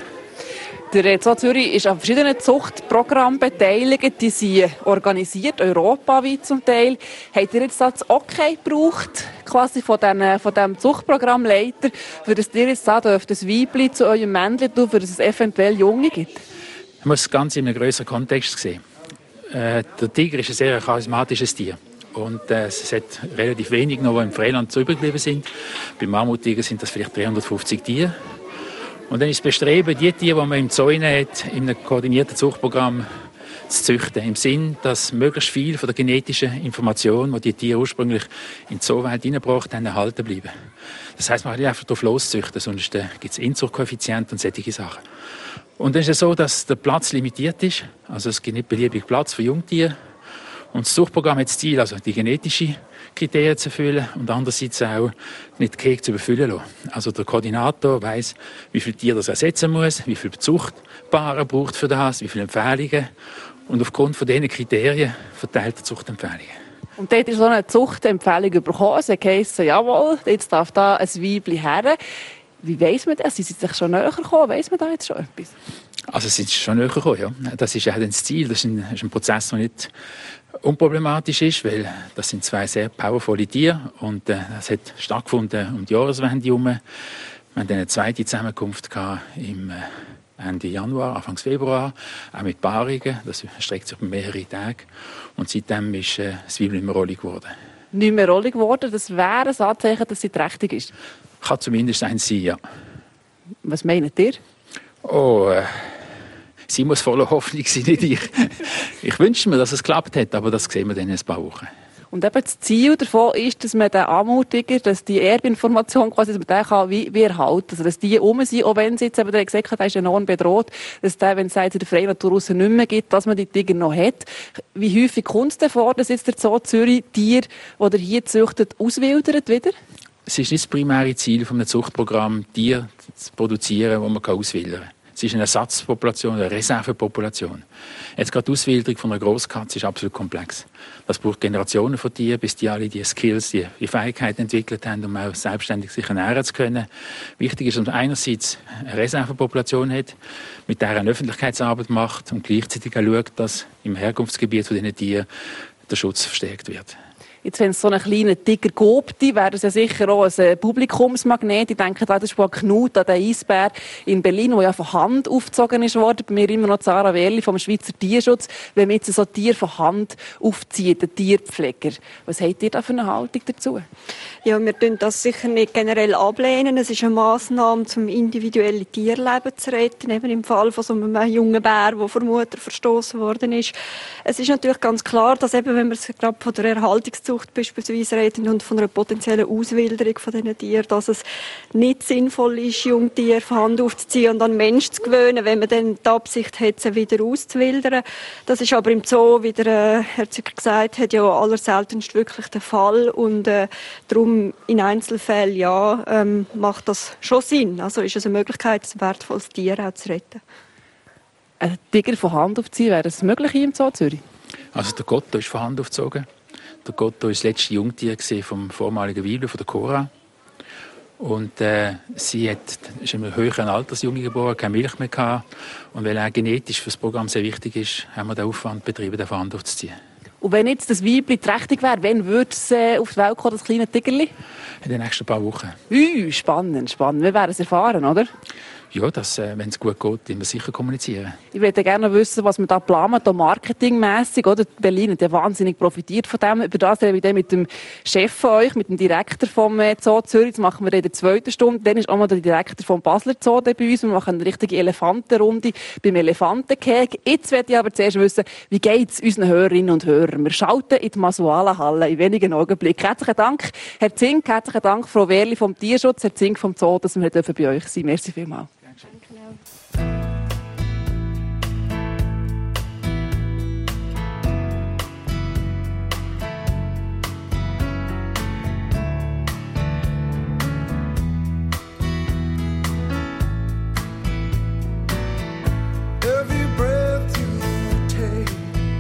B: Der Zoo Zürich ist an verschiedenen Zuchtprogrammen beteiligt. Die sind organisiert, europaweit zum Teil. Habt ihr jetzt das Okay gebraucht, quasi von, den, von dem Zuchtprogrammleiter, für das ihr jetzt da dürft, das Weibli zu eurem Männchen tun, für das es eventuell Junge gibt?
G: Man muss das Ganze in einem grösseren Kontext sehen. Äh, der Tiger ist ein sehr charismatisches Tier. Und äh, es hat relativ wenig noch, die im Freiland so übrig geblieben sind. Beim Mammuttiger sind das vielleicht dreihundertfünfzig Tiere. Und dann ist das Bestreben, die Tiere, die man im Zoo hat, in einem koordinierten Zuchtprogramm zu züchten. Im Sinn, dass möglichst viel von der genetischen Information, die die Tiere ursprünglich in die Zoowelt hineingebracht haben, erhalten bleiben. Das heisst, man kann nicht einfach drauf loszüchten, sonst äh, gibt es Inzuchtkoeffizienten und solche Sachen. Und dann ist es so, dass der Platz limitiert ist. Also es gibt nicht beliebig Platz für Jungtiere. Und das Zuchtprogramm hat das Ziel, also die genetischen Kriterien zu erfüllen und andererseits auch nicht die Käfige zu überfüllen lassen. Also der Koordinator weiss, wie viele Tiere das ersetzen muss, wie viele Zuchtpaare braucht für das, wie viele Empfehlungen. Und aufgrund von diesen Kriterien verteilt er Zuchtempfehlungen.
B: Und dort ist so eine Zuchtempfehlung bekommen. Es heisst, jawohl, jetzt darf da ein Weibchen her. Wie weiss man das? Sie sind sich schon näher gekommen. Weiss man da jetzt schon etwas?
G: Also sie sind schon näher gekommen, ja. Das ist auch das Ziel. Das ist ein, das ist ein Prozess, der nicht unproblematisch ist, weil das sind zwei sehr powervolle Tiere und äh, das hat stattgefunden um die Jahreswende herum. Wir hatten eine zweite Zusammenkunft gehabt im äh, Ende Januar, Anfang Februar, auch mit Paarungen. Das streckt sich über mehrere Tage und seitdem ist äh, das Weibchen nicht mehr rollig geworden.
B: Nicht mehr rollig geworden? Das wäre ein Anzeichen, dass sie trächtig ist?
G: Kann zumindest eins sein, ja.
B: Was meint ihr?
G: Oh, äh, sie muss voller Hoffnung sein, nicht ich. Ich wünsche mir, dass es geklappt hat, aber das sehen wir dann in ein paar Wochen.
B: Und eben das Ziel davon ist, dass man den Amutiger, dass die Erbinformation quasi, dass man den kann wie, wie erhalten, also dass die um sind, auch wenn sie jetzt eben der gesagt hat, der ist enorm bedroht, dass der, wenn es in der freien Natur nicht mehr gibt, dass man die Tiger noch hat. Wie häufig kommt es denn vor, dass jetzt der Zoo Zürich Tiere, die hier züchtet, auswildert wieder?
G: Es ist nicht das primäre Ziel eines Zuchtprogramms, Tiere zu produzieren, die man auswildern kann. Es ist eine Ersatzpopulation, eine Reservepopulation. Jetzt gerade die Auswilderung von einer Grosskatze ist absolut komplex. Das braucht Generationen von Tieren, bis die alle die Skills, die, die Fähigkeiten entwickelt haben, um auch selbstständig sich ernähren zu können. Wichtig ist, dass man einerseits eine Reservepopulation hat, mit der eine Öffentlichkeitsarbeit macht und gleichzeitig auch schaut, dass im Herkunftsgebiet von diesen Tieren der Schutz verstärkt wird.
B: Jetzt, wenn es so einen kleinen Tiger gibt, wäre es ja sicher auch ein Publikumsmagnet. Ich denke, da ist Sport Knut, an den Eisbär in Berlin, der ja von Hand aufgezogen ist worden. Bei mir immer noch Sarah Werli vom Schweizer Tierschutz. Wenn man jetzt so Tier von Hand aufzieht, ein Tierpfleger, was habt ihr da für eine Haltung dazu?
I: Ja, wir tun das sicher nicht generell ablehnen. Es ist eine Massnahme, um individuelle Tierleben zu retten. Eben im Fall von so einem jungen Bär, der von Mutter verstoßen worden ist. Es ist natürlich ganz klar, dass eben, wenn wir es gerade von der Erhaltungszucht beispielsweise reden und von einer potenziellen Auswilderung von diesen Tieren, dass es nicht sinnvoll ist, Jungtiere von Hand aufzuziehen und an Menschen zu gewöhnen, wenn man dann die Absicht hat, sie wieder auszuwildern. Das ist aber im Zoo, wie der äh, Herr Zücker gesagt hat, ja allerseltenst wirklich der Fall und äh, darum in Einzelfällen ja, ähm, macht das schon Sinn. Also ist es eine Möglichkeit, ein wertvolles Tier auch zu retten.
B: Ein Tiger von Hand aufziehen, wäre das möglich im Zoo Zürich?
G: Also der Gotto ist von Hand aufgezogen. Der Gotto war das letzte Jungtier vom vormaligen Weibchen, von der Cora. Und äh, sie hat, ist in einem höheren Altersjunge geboren, keine Milch mehr gehabt. Und weil er genetisch für das Programm sehr wichtig ist, haben wir den Aufwand betrieben, den von Hand aufzuziehen.
B: Und wenn jetzt das Weibchen trächtig wäre, wann würde es äh, auf die Welt kommen, das kleine Tigerli?
G: In den nächsten paar Wochen.
B: Ui, spannend, spannend. Wir werden es erfahren, oder?
G: Ja, das, äh, wenn es gut geht, werden wir sicher kommunizieren.
B: Ich würde gerne wissen, was wir da planen, da marketingmässig, oder? Berlin hat ja wahnsinnig profitiert von dem. Über das reden wir mit dem Chef von euch, mit dem Direktor vom Zoo Zürich. Das machen wir in der zweiten Stunde. Dann ist auch mal der Direktor vom Basler Zoo bei uns. Wir machen eine richtige Elefantenrunde beim Elefantenkeg. Jetzt möchte ich aber zuerst wissen, wie geht es unseren Hörerinnen und Hörern? Wir schalten in die Masuala-Halle in wenigen Augenblicken. Herzlichen Dank, Herr Zink, herzlichen Dank, Frau Werli vom Tierschutz, Herr Zink vom Zoo, dass wir heute bei euch sein dürfen. Merci vielmals.
F: Every breath you take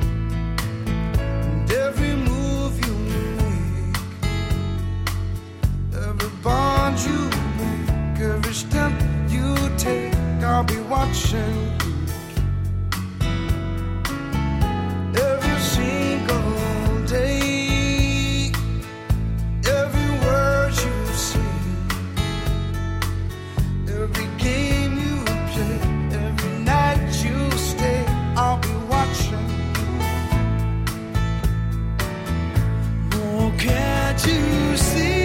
F: and every move you make, every bond you make, every step you take, I'll be watching every single day, every word you say, every game you play, every night you stay, I'll be watching. Oh, can't you see?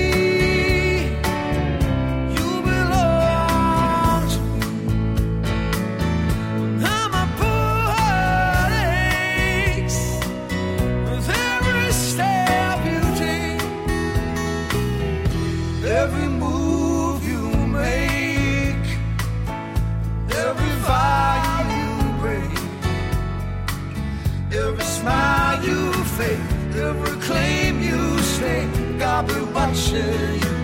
F: I'm a poor every smile you fake, every claim you stake, I'll be watching you.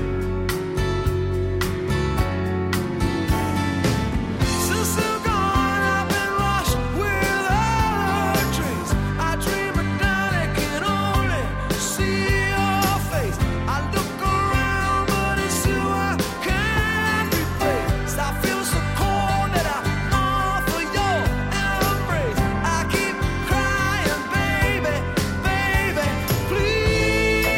F: Since you're gone, I've been lost without a trace. I dream of dawn, I can only see your face. I look around, but it's you I can't replace. I feel so cold that I long for your embrace. I keep crying, baby, baby, please.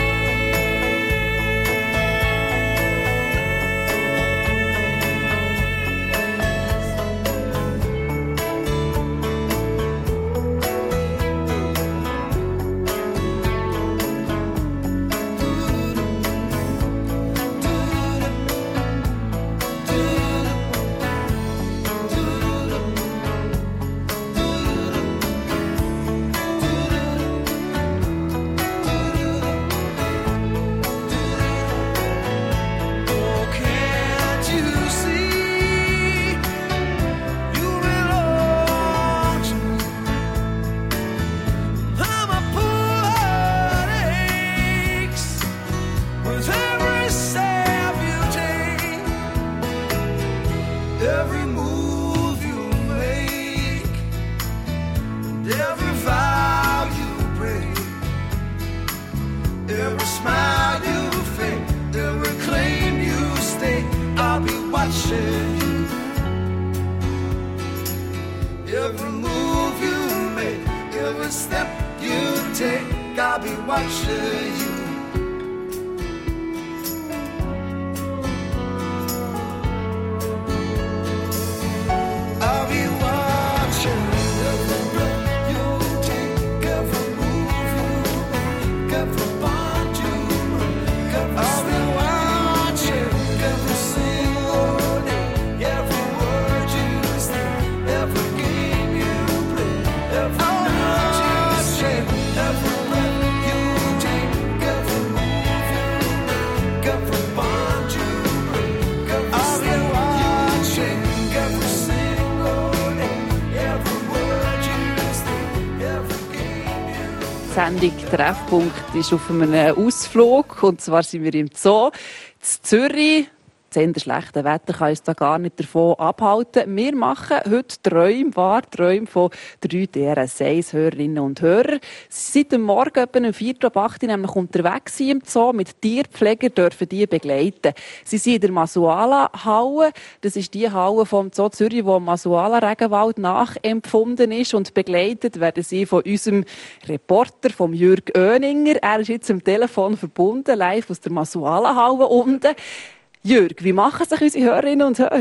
F: Oh, can't you see you belong to me? How my poor heart aches with every step you take, every move you make, and every vow you break, every smile you fake, every claim you stake. I'll be watching you. Every move you make, every step you take, I'll be watching you. I'll be watching every breath you take, every move you make, every bond you break, every I'll be watching every single day, every word you say, every game you play, every night you say, every breath you take, every move you make, every bond you break, every I'll be watching every single day, every word you say, every game you
B: Die Sendung Treffpunkt ist auf einem Ausflug. Und zwar sind wir im Zoo in Zürich. Das eher schlechte Wetter kann uns da gar nicht davon abhalten. Wir machen heute Träume wahr, Träume von drei D R S eins Hörerinnen und Hörern. Sie sind am Morgen etwa um vier Uhr acht Uhr nämlich unterwegs im Zoo. Mit Tierpflegern dürfen die begleiten. Sie sind in der Masuala-Halle. Das ist die Halle vom Zoo Zürich, wo Masuala-Regenwald nachempfunden ist. Und begleitet werden sie von unserem Reporter, vom Jürg Oeninger. Er ist jetzt am Telefon verbunden, live aus der Masuala-Halle unten. Jürg, wie machen sich unsere Hörerinnen und Hörer?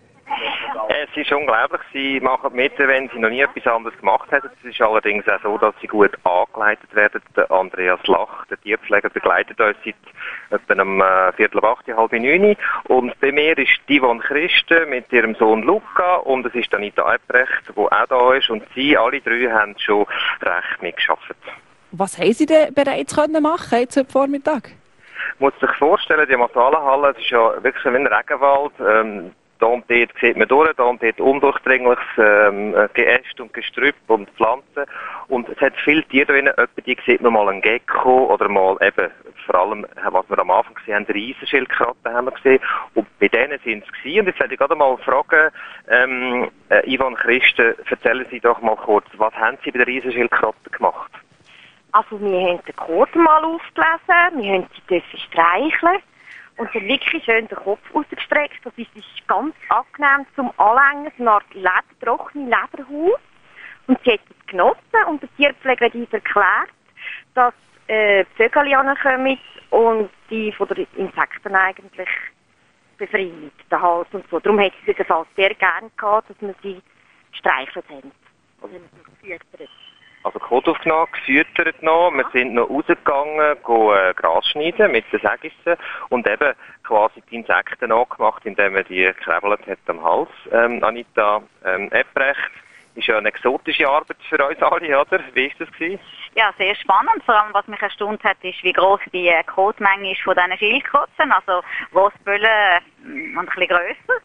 K: Es ist unglaublich. Sie machen mit, wenn sie noch nie etwas anderes gemacht haben. Es ist allerdings auch so, dass sie gut angeleitet werden. Der Andreas Lach, der Tierpfleger, begleitet uns seit etwa um äh, Viertel ab acht, halb neun. Und bei mir ist die Yvonne Christen mit ihrem Sohn Luca und es ist Anita Ebrecht, die auch da ist. Und sie, alle drei, haben schon recht mitgearbeitet.
B: Was haben Sie denn bereits können machen jetzt heute Vormittag?
K: Man muss sich vorstellen, die Masuala-Halle, es ist ja wirklich wie ein Regenwald. Ähm, da und dort sieht man durch, da und dort undurchdringliches ähm, Geäst und Gestrüpp und Pflanzen. Und es hat viele Tiere drin, etwa die sieht man mal einen Gecko oder mal eben, vor allem, was wir am Anfang gesehen haben, Riesenschildkröten haben wir gesehen. Und bei denen sind es gewesen. Und jetzt werde ich gerade mal fragen, ähm, äh, Yvonne Christen, erzählen Sie doch mal kurz, was haben Sie bei den Riesenschildkröten gemacht?
L: Also wir haben den Code mal aufgelesen, wir haben sie dürfen streicheln und sie haben wirklich schön den Kopf ausgestreckt. Das ist, das ist ganz angenehm zum Anlängen, so eine Art Leder, trockene Lederhaut. Und sie hat es genossen und der Tierpfleger hat uns erklärt, dass äh, die Vögel ankommen und die von den Insekten eigentlich befreien, den Hals und so. Darum hat sie es also sehr gerne gehabt, dass wir sie streichelt haben. Oder gefüttert.
K: Also Code aufgenommen, gefüttert noch, wir sind noch rausgegangen, gehen, äh, Gras schneiden mit den Sägissen und eben quasi die Insekten nachgemacht, indem man die gekrebelt hat am Hals. Ähm, Anita ähm, Ebrecht, ist ja eine exotische Arbeit für uns alle, oder? Wie war das gewesen?
M: Ja, sehr spannend. Vor allem, was mich erstaunt hat, ist, wie gross die Kotmenge ist von diesen Schildkröten. Also Rosböllen äh, ein bisschen grösser.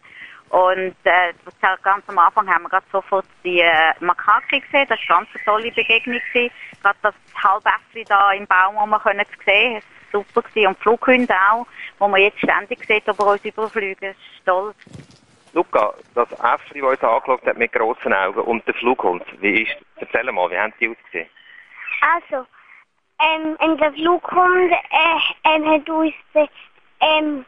M: Und äh, ganz am Anfang haben wir gerade sofort die äh, Makake gesehen. Das war eine ganz tolle Begegnung. Gerade das Halbäffli da im Baum, wo wir können sehen, das war super gewesen. Und die Flughunde auch, wo man jetzt ständig sieht, aber uns überfliegen. Das ist toll.
K: Luca, das Äffli, das uns angeschaut hat mit grossen Augen und der Flughund, wie ist, erzähl mal, wie haben die ausgesehen?
D: Also, ähm, in der Flughund äh, ähm, hat uns äh, ähm,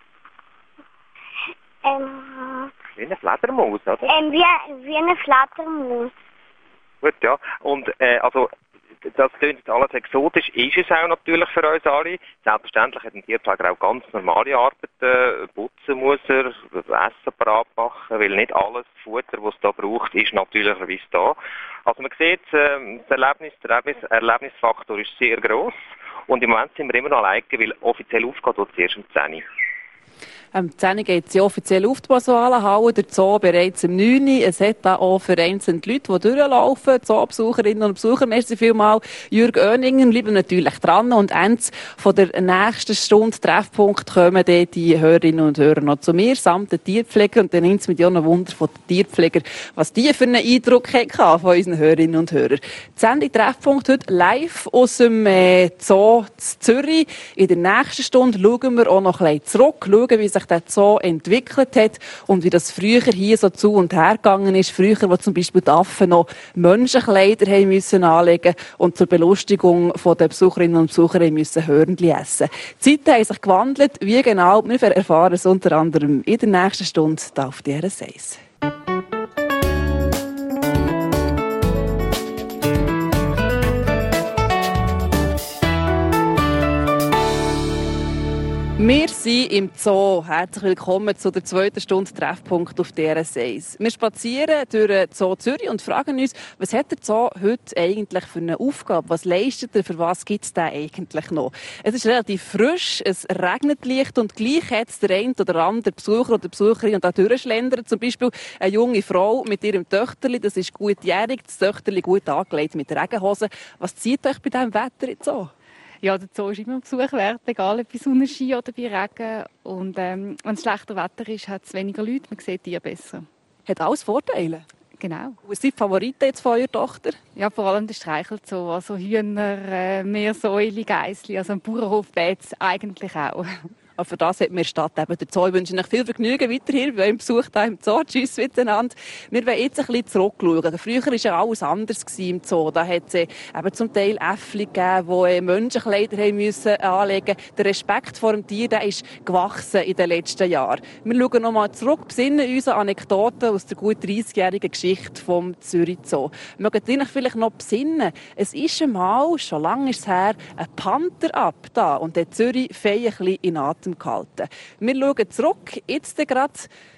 D: ähm,
K: wie eine Fledermaus, oder?
D: Ähm, wie, wie eine Fledermaus.
K: Gut, ja. Und äh, also, das klingt jetzt alles exotisch, ist es auch natürlich für uns alle. Selbstverständlich hat ein Tierpfleger auch ganz normale Arbeiten. Putzen muss er, Essen parat machen, weil nicht alles Futter, das es da braucht, ist natürlicherweise da. Also man sieht, äh, der Erlebnis, der Erlebnis, Erlebnisfaktor ist sehr gross. Und im Moment sind wir immer noch alleine, weil offiziell aufgeht es erst um zehn Uhr.
B: Am um zehn Uhr geht sie offiziell auf die Bosualenhalle, der Zoo bereits um neun Uhr. Es hat da auch für einzelne Leute, die durchlaufen, Zoobesucherinnen und Besucher. Merci vielmals, Jürg Oeningen. Bleiben natürlich dran. Und eins von der nächsten Stunde Treffpunkt kommen dann die Hörerinnen und Hörer noch zu mir, samt den Tierpfleger. Und dann nimmt es mit Jona Wunder von den Tierpflegern, was die für einen Eindruck hatten von unseren Hörerinnen und Hörern. Die Sendung Treffpunkt heute live aus dem äh, Zoo zu Zürich. In der nächsten Stunde schauen wir auch noch ein bisschen zurück, schauen, wie sich der Zoo entwickelt hat und wie das früher hier so zu und her gegangen ist. Früher, wo zum Beispiel die Affen noch Menschenkleider haben müssen anlegen und zur Belustigung der Besucherinnen und Besucher haben müssen Hörnli essen. Die Zeiten haben sich gewandelt. Wie genau? Wir erfahren es unter anderem in der nächsten Stunde hier auf D R S eins. Wir sind im Zoo. Herzlich willkommen zu der zweiten Stunde Treffpunkt auf D R S eins. Wir spazieren durch den Zoo Zürich und fragen uns, was hat der Zoo heute eigentlich für eine Aufgabe? Was leistet er? Für was gibt es den eigentlich noch? Es ist relativ frisch, es regnet leicht und gleich hat es der eine oder andere Besucher oder Besucherin und da durchschlendern. Zum Beispiel eine junge Frau mit ihrem Töchterli, das ist gutjährig, das Töchterli gut angelegt mit Regenhosen. Was zieht euch bei diesem Wetter im Zoo?
N: Ja, der Zoo ist immer ein Besuch wert, egal ob bei Sonnenschein oder bei Regen. Und ähm, wenn es schlechter Wetter ist, hat es weniger Leute, man sieht die besser.
B: Hat alles Vorteile?
N: Genau.
B: Was sind die Favoriten jetzt von eurer Tochter?
N: Ja, vor allem der Streichelzoo, also Hühner, äh, Meersäule, Geissli, also ein Bauernhof bät's eigentlich auch.
B: Aber für das hat mir Stadt eben der Zoo. Ich wünsche euch viel Vergnügen weiterhin bei eurem Besuch hier im Zoo. Tschüss miteinander. Wir wollen jetzt ein bisschen zurückschauen. Früher war ja alles anders im Zoo. Da hat es eben zum Teil Äffli gegeben, die Menschenkleider haben müssen anlegen mussten. Der Respekt vor dem Tier, der ist gewachsen in den letzten Jahren. Wir schauen noch mal zurück, besinnen uns an Anekdoten aus der gut dreissigjährigen Geschichte vom Zürich Zoo. Mögt ihr euch vielleicht noch besinnen? Es ist einmal, schon lange ist es her, ein Panther ab da und der Zürich fein ein bisschen in Atem gehalten. Wir schauen zurück, jetzt gerade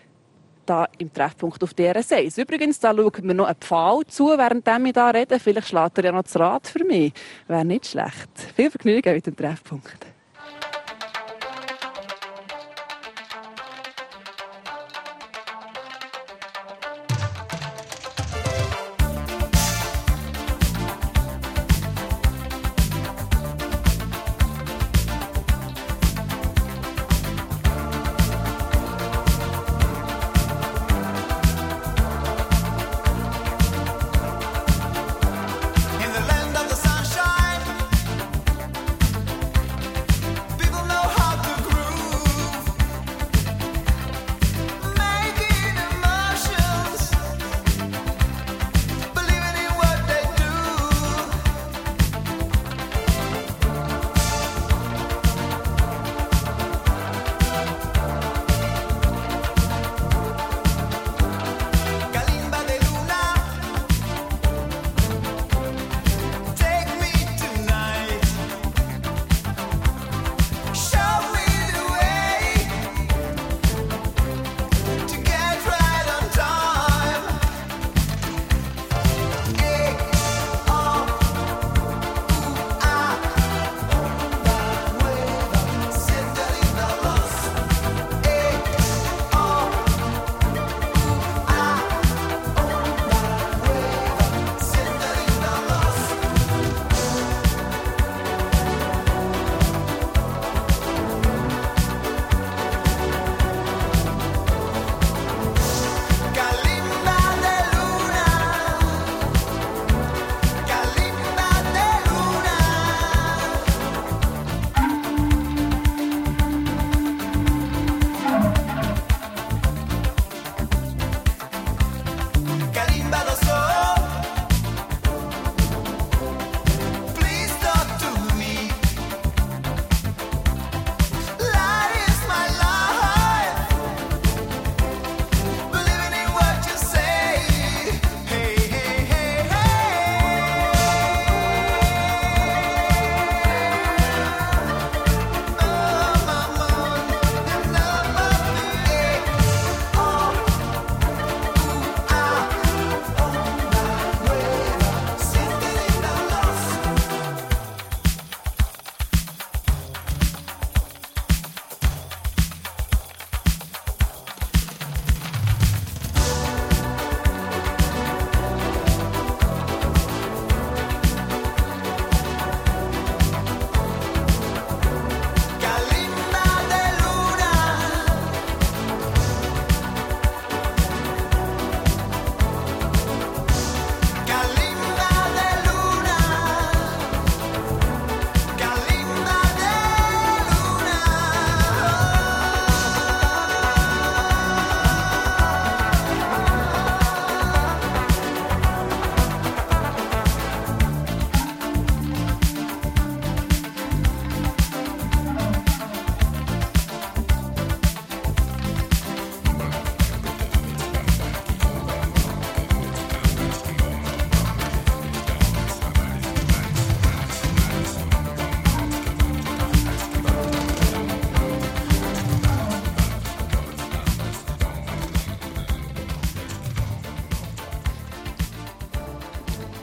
B: da im Treffpunkt auf D R S eins. Übrigens, da schauen wir noch einen Pfahl zu, während wir hier reden. Vielleicht schlägt er ja noch das Rad für mich. Wäre nicht schlecht. Viel Vergnügen mit dem Treffpunkt.
F: In the land of the sunshine,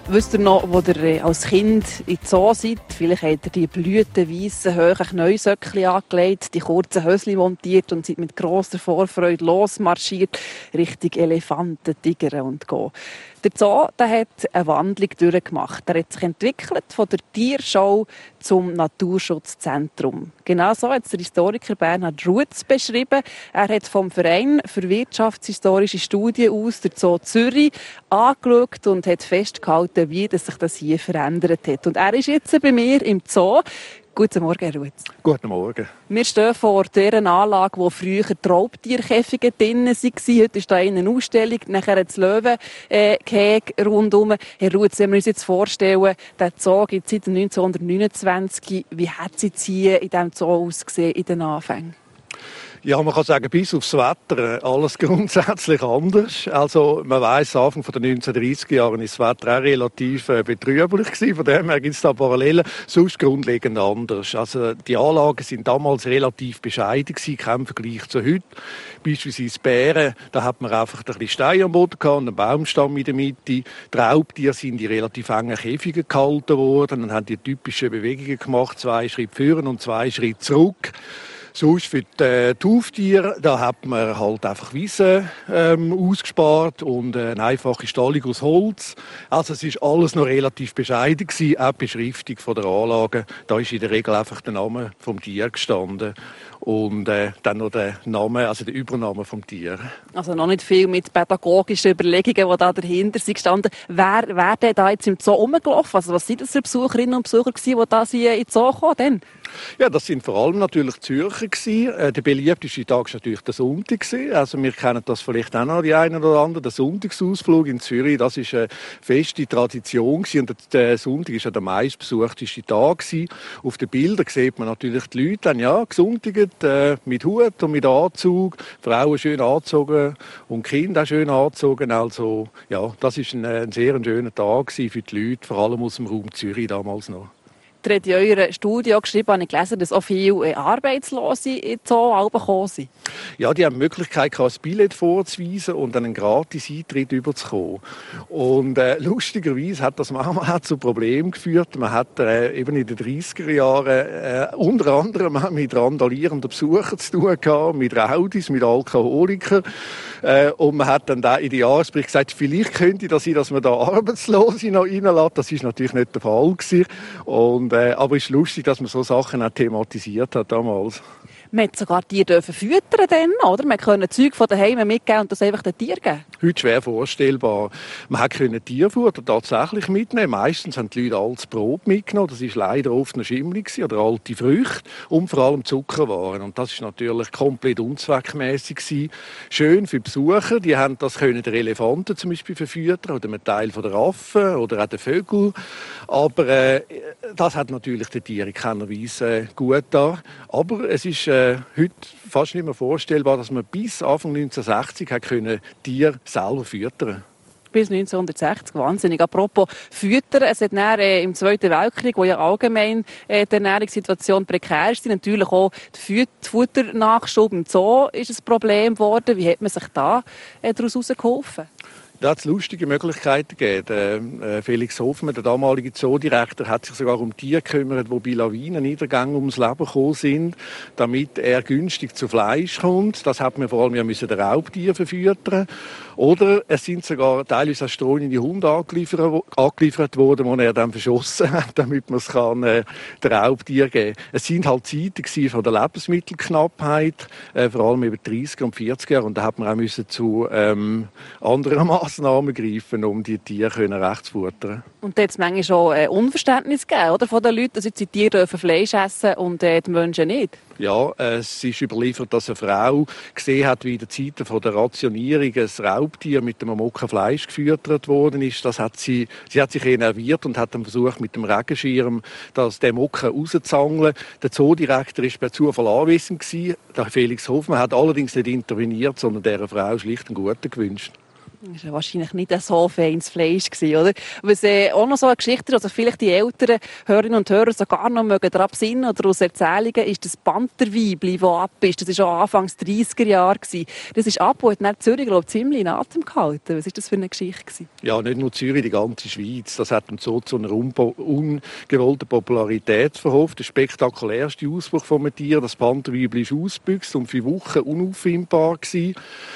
B: Wisst ihr noch, wo ihr äh, als Kind in den Zoo seid? Vielleicht habt ihr die blütenweissen, hohen Knäusöckchen angelegt, die kurzen Hösli montiert und seid mit grosser Vorfreude losmarschiert Richtung Elefanten, Tiger und Co. Der Zoo der hat eine Wandlung durchgemacht. Er hat sich entwickelt von der Tierschau zum Naturschutzzentrum. Genau so hat es der Historiker Bernhard Ruetz beschrieben. Er hat vom Verein für wirtschaftshistorische Studien aus der Zoo Zürich angeschaut und hat festgehalten, wie das sich das hier verändert hat. Und er ist jetzt bei mir im Zoo. Guten Morgen, Herr Ruetz.
O: Guten Morgen.
B: Wir stehen vor dieser Anlage, wo früher die Raubtierkäfige drin waren. Heute ist hier eine Ausstellung, nachher das Löwengehege rundherum. Herr Ruetz, wenn wir uns jetzt vorstellen, der Zoo gibt es seit neunzehnhundertneunundzwanzig. Wie hat es jetzt hier in diesem Zoo ausgesehen in den Anfängen?
O: Ja, man kann sagen, bis aufs Wetter alles grundsätzlich anders. Also man weiss, Anfang der neunzehnhundertdreißiger Jahre war das Wetter auch relativ äh, betrüblich gewesen. Von dem her gibt es da Parallelen, sonst grundlegend anders. Also die Anlagen sind damals relativ bescheiden gewesen, kein Vergleich zu heute. Beispielsweise Bären, da hat man einfach ein bisschen Stein am Boden gehabt und einen Baumstamm in der Mitte. Die Raubtiere sind in relativ engen Käfigen gehalten worden und haben die typischen Bewegungen gemacht, zwei Schritte führen und zwei Schritte zurück. Sonst für die, äh, die Huftiere, da hat man halt einfach Wiesen ähm, ausgespart und äh, eine einfache Stallung aus Holz. Also es ist alles noch relativ bescheiden gewesen, auch die Beschriftung von der Anlage. Da ist in der Regel einfach der Name vom Tier gestanden und äh, dann noch der Name, also der Übername vom Tier.
B: Also noch nicht viel mit pädagogischen Überlegungen, die da dahinter sind gestanden. Wer, wer denn da jetzt im Zoo rumgelaufen? Also was sind das für Besucherinnen und Besucher gewesen, die da hier in den Zoo kamen?
O: Ja, das sind vor allem natürlich Zürcher gewesen. Äh, der beliebteste Tag war natürlich der Sonntag gewesen. Also wir kennen das vielleicht auch noch die einen oder anderen. Der Sonntagsausflug in Zürich, das ist eine feste Tradition gewesen. Und der Sonntag ist ja der meistbesuchteste Tag gewesen. Auf den Bildern sieht man natürlich die Leute dann, ja, gesonntigt, äh, mit Hut und mit Anzug. Frauen schön angezogen und Kinder auch schön angezogen. Also, ja, das ist ein, ein sehr schöner Tag gewesen für die Leute, vor allem aus dem Raum Zürich damals noch.
B: Ihr habt in eurer Studie auch geschrieben, habe ich gelesen, dass auch viele Arbeitslose in den Zoo gekommen sind.
O: Ja, die haben die Möglichkeit, ein Billett vorzuweisen und einen gratis Eintritt überzukommen. Und äh, lustigerweise hat das manchmal zu Problemen geführt. Man hat äh, eben in den dreißiger Jahren äh, unter anderem mit randalierenden Besuchern zu tun gehabt, mit Raudis, mit Alkoholikern. Äh, und man hat dann da in den Jahresbericht gesagt, vielleicht könnte das sein, dass man da Arbeitslose noch reinlässt. Das ist natürlich nicht der Fall gewesen. Und, äh, aber es ist lustig, dass man so Sachen auch thematisiert hat damals.
B: Man hat sogar Tiere füttern dann, oder? Man konnte Zeug von daheim mitgeben und das einfach den Tieren geben.
O: Heute schwer vorstellbar. Man konnte Tierfutter tatsächlich mitnehmen. Meistens haben die Leute altes Brot mitgenommen. Das war leider oft noch schimmelig oder alte Früchte und vor allem Zuckerwaren. Und das ist natürlich komplett unzweckmässig gewesen. Schön für Besucher. Die haben das können den Elefanten zum Beispiel verfüttern oder einen Teil von der Affen oder auch den Vögeln. Aber äh, das hat natürlich den Tieren keinerweise äh, gut da. Aber es ist äh, heute fast nicht mehr vorstellbar, dass man bis Anfang neunzehnhundertsechzig hat können Tiere selber füttern.
B: Bis neunzehnhundertsechzig, wahnsinnig. Apropos Füttern, es hat dann, äh, im Zweiten Weltkrieg, wo ja allgemein äh, die Ernährungssituation prekär ist, natürlich auch der Futternachschub im Zoo ist ein Problem geworden. Wie hat man sich da äh, daraus herausgeholfen?
O: Da hat es lustige Möglichkeiten gegeben. Äh, Felix Hoffmann, der damalige Zoodirektor, hat sich sogar um Tiere gekümmert, die bei Lawinenniedergängen ums Leben gekommen sind, damit er günstig zu Fleisch kommt. Das hat man vor allem ja müssen den Raubtier verfüttern. Oder es sind sogar teilweise astronine Hunde angeliefert, angeliefert worden, die er dann verschossen hat, damit man es kann, äh, den Raubtier geben kann. Es sind halt Zeiten von der Lebensmittelknappheit, äh, vor allem über die dreißiger und vierziger Jahre. Und da hat man auch müssen zu ähm, anderen Massnahmen greifen, um die Tiere recht zu futtern.
B: Und da hat es manchmal schon äh, Unverständnis gegeben, oder, von den Leuten, dass jetzt die Tiere Fleisch essen und äh, die Menschen nicht.
O: Ja, es ist überliefert, dass eine Frau gesehen hat, wie in den Zeiten von der Rationierung ein Raubtier mit einem Mocken Fleisch gefüttert worden ist. Das hat sie, sie hat sich enerviert und hat dann versucht, mit dem Regenschirm das, den Mocken rauszuzangeln. Der Zoodirektor war per Zufall anwesend gewesen. Der Felix Hoffmann hat allerdings nicht interveniert, sondern dieser Frau schlicht einen Guten gewünscht.
B: Das war wahrscheinlich nicht so feines Fleisch, oder? Was äh, auch noch so eine Geschichte, also vielleicht die älteren Hörerinnen und Hörer sogar noch mögen daran besinnen oder aus Erzählungen, ist das Pantherweibli, das ab ist. Das war schon Anfangs dreissiger Jahre. Das ist ab und hat dann Zürich, glaube ich, ziemlich in Atem gehalten. Was war das für eine Geschichte gewesen?
O: Ja, nicht nur Zürich, die ganze Schweiz. Das hat dem Zoo zu einer unpo- ungewollten Popularität verhofft. Der spektakulärste Ausbruch von einem Tier, das Pantherweibli, ist ausgebüxt und für Wochen unauffindbar gewesen.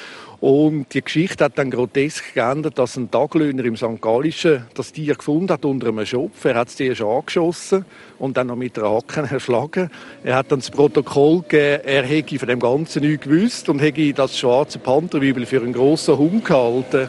O: Und die Geschichte hat dann grotesk geändert, dass ein Taglöhner im Sankt Gallischen das Tier gefunden hat unter einem Schopf. Er hat es zuerst angeschossen und dann noch mit einer Hacke erschlagen. Er hat dann das Protokoll gegeben, er hätte von dem Ganzen nichts gewusst und hätte das schwarze Pantherweibli für einen grossen Hund gehalten.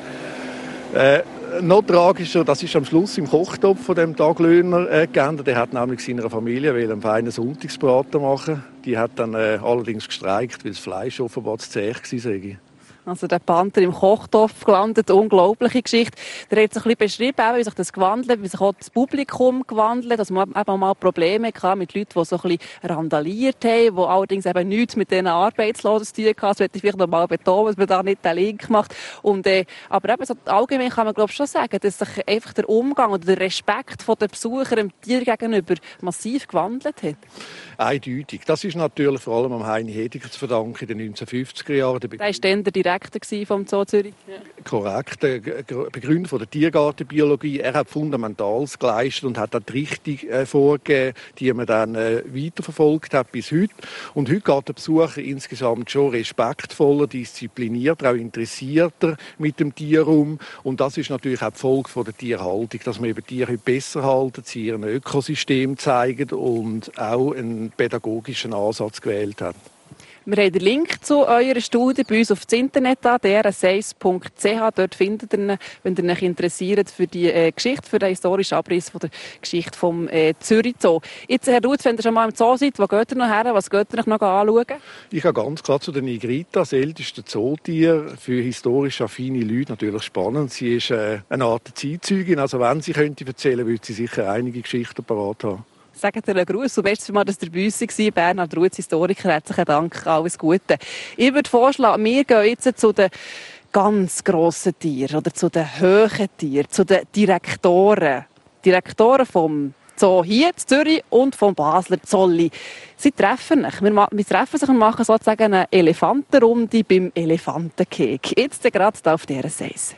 O: Äh, noch tragischer, das ist am Schluss im Kochtopf von dem Taglöhner äh, geändert. Er hat nämlich seiner Familie einen feinen Sonntagsbraten machen. Die hat dann äh, allerdings gestreikt, weil das Fleisch offenbar zu zäh war.
B: Also der Panther im Kochtopf gelandet, unglaubliche Geschichte. Der hat sich ein bisschen beschrieben, wie sich das gewandelt hat, wie sich auch das Publikum gewandelt hat, dass man eben mal Probleme hatte mit Leuten, die so ein bisschen randaliert haben, die allerdings eben nichts mit diesen Arbeitslosen zu tun hatten. Das möchte ich vielleicht noch mal betonen, dass man da nicht den Link macht. Und, äh, aber eben so allgemein kann man glaube ich schon sagen, dass sich einfach der Umgang oder der Respekt der Besucher dem Tier gegenüber massiv gewandelt hat.
O: Eindeutig. Das ist natürlich vor allem am Heini Hediger zu verdanken in den neunzehnhundertfünfziger Jahren. Der
B: war dann der Direktor vom Zoo Zürich. Ja.
O: Korrekt, der Begründer von der Tiergartenbiologie. Er hat Fundamentales geleistet und hat auch die Richtung äh, vorgegeben, die man dann äh, weiterverfolgt hat bis heute. Und heute geht der Besucher insgesamt schon respektvoller, disziplinierter, auch interessierter mit dem Tier um. Und das ist natürlich auch die Folge von der Tierhaltung, dass man eben Tiere besser halten, sie ihrem Ökosystem zeigen und auch einen pädagogischen Ansatz gewählt hat.
B: Wir haben den Link zu eurer Studie bei uns auf das Internet an, d r s eins punkt c h. Dort findet ihr ihn, wenn ihr euch interessiert für die äh, Geschichte, für den historischen Abriss von der Geschichte vom äh, Zürich Zoo. Jetzt, Herr Rutz, wenn ihr schon mal im Zoo seid, wo geht ihr noch her? Was geht ihr noch anschauen?
O: Ich gehe ganz klar zu der Nigrita, das älteste Zootier, für historisch affine Leute natürlich spannend. Sie ist äh, eine Art Zeitzeugin, also wenn sie könnte erzählen, würde sie sicher einige Geschichten parat haben.
B: Sagt ihr einen Gruß und besten Mal, dass ihr bei uns war. Bernhard Rutz, Historiker, herzlichen Dank, alles Gute. Ich würde vorschlagen, wir gehen jetzt zu den ganz grossen Tieren oder zu den hohen Tieren, zu den Direktoren. Direktoren vom Zoo hier in Zürich und vom Basler Zolli. Sie treffen sich. Wir, ma- wir treffen sich und machen sozusagen eine Elefantenrunde beim Elefantenkeg. Jetzt gerade hier auf dieser Seite.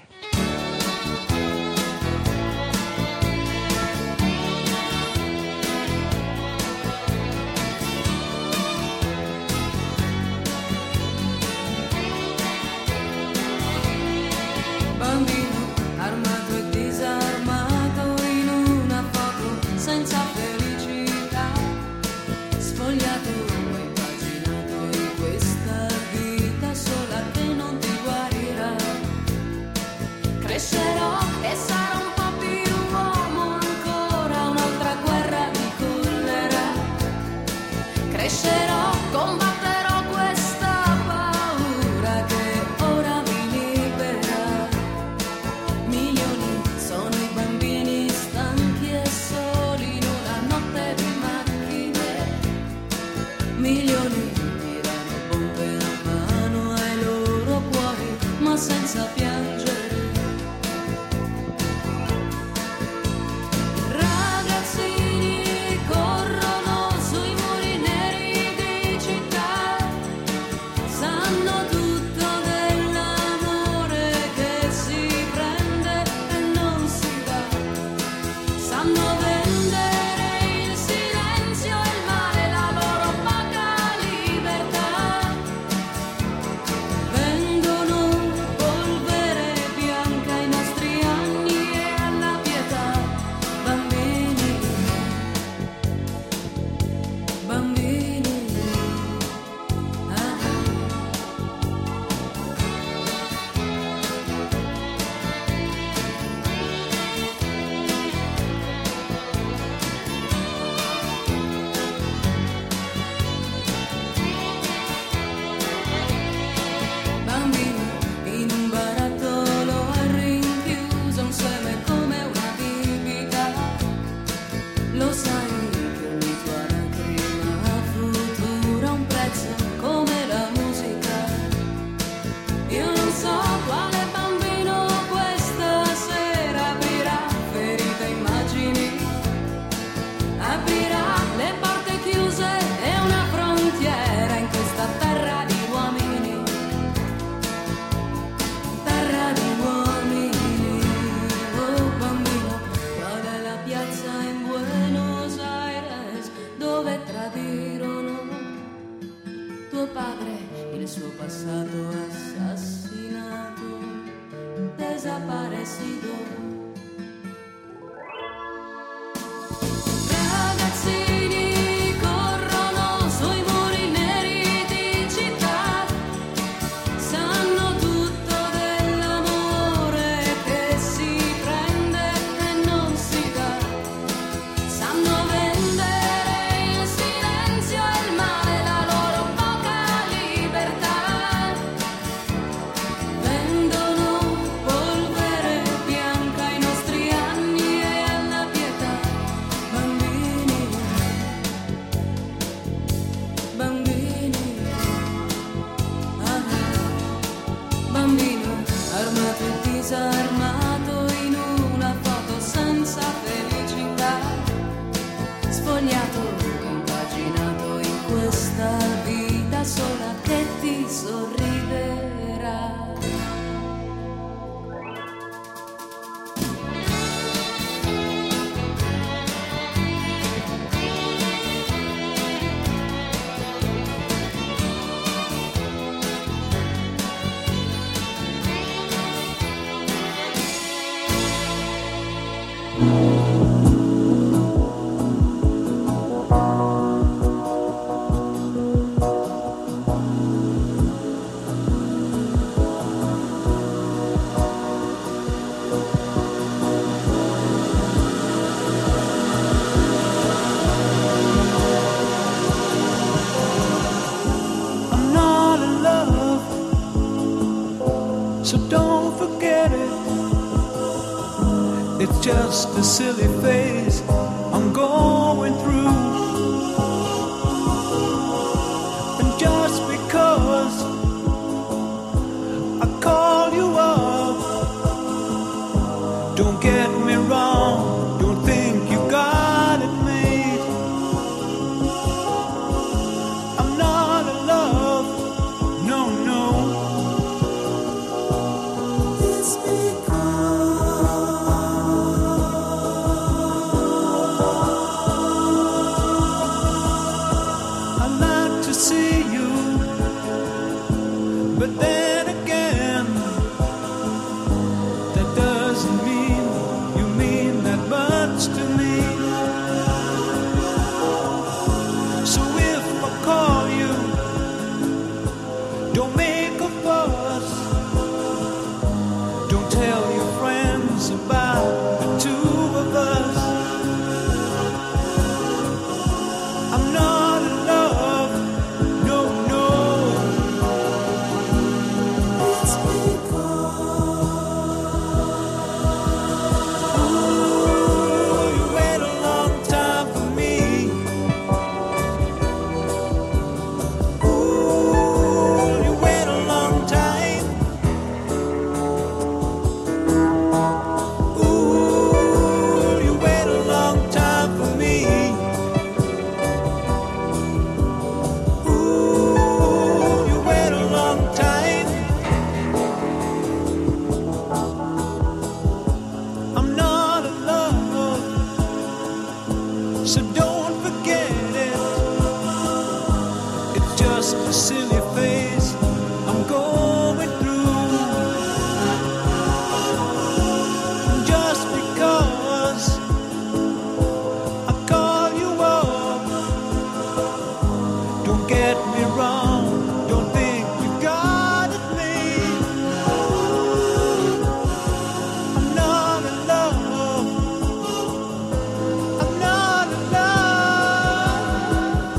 J: Bambino armato e disarmato in una foto senza felicità, sfogliato e impaginato in questa vita sola che non ti guarirà. Crescerò e sarò un po' più uomo ancora, un'altra guerra mi cullerà. Crescerò, combatterò questa paura che ora mi libera. Milioni sono i bambini stanchi e soli in una notte di macchine. Milioni tirano bombe a mano ai loro cuori, ma senza piangere. Ragazzini corrono sui muri neri sognato, impaginato in questa vita sola che ti sorriderà.
F: I'm not in love, so don't forget it. It's just a silly phase I'm going through. And just because I call you up, don't get me wrong, don't think you got it made. I'm not in love, no, no. It's I like to see you, but then again, that doesn't mean you mean that much to me. So if I call you, don't make a fuss. Don't tell your friends about the two of us. I'm not in love, no, no. It's ooh, you wait a long time for me. Ooh, you wait a long time. Ooh, you wait a long time for me. Ooh, you wait a long time. I'm not in love, so don't forget it. It's just a silly phase I'm going through. Just because I call you up, don't get me wrong, don't think you got it made. I'm not in love, I'm not in love.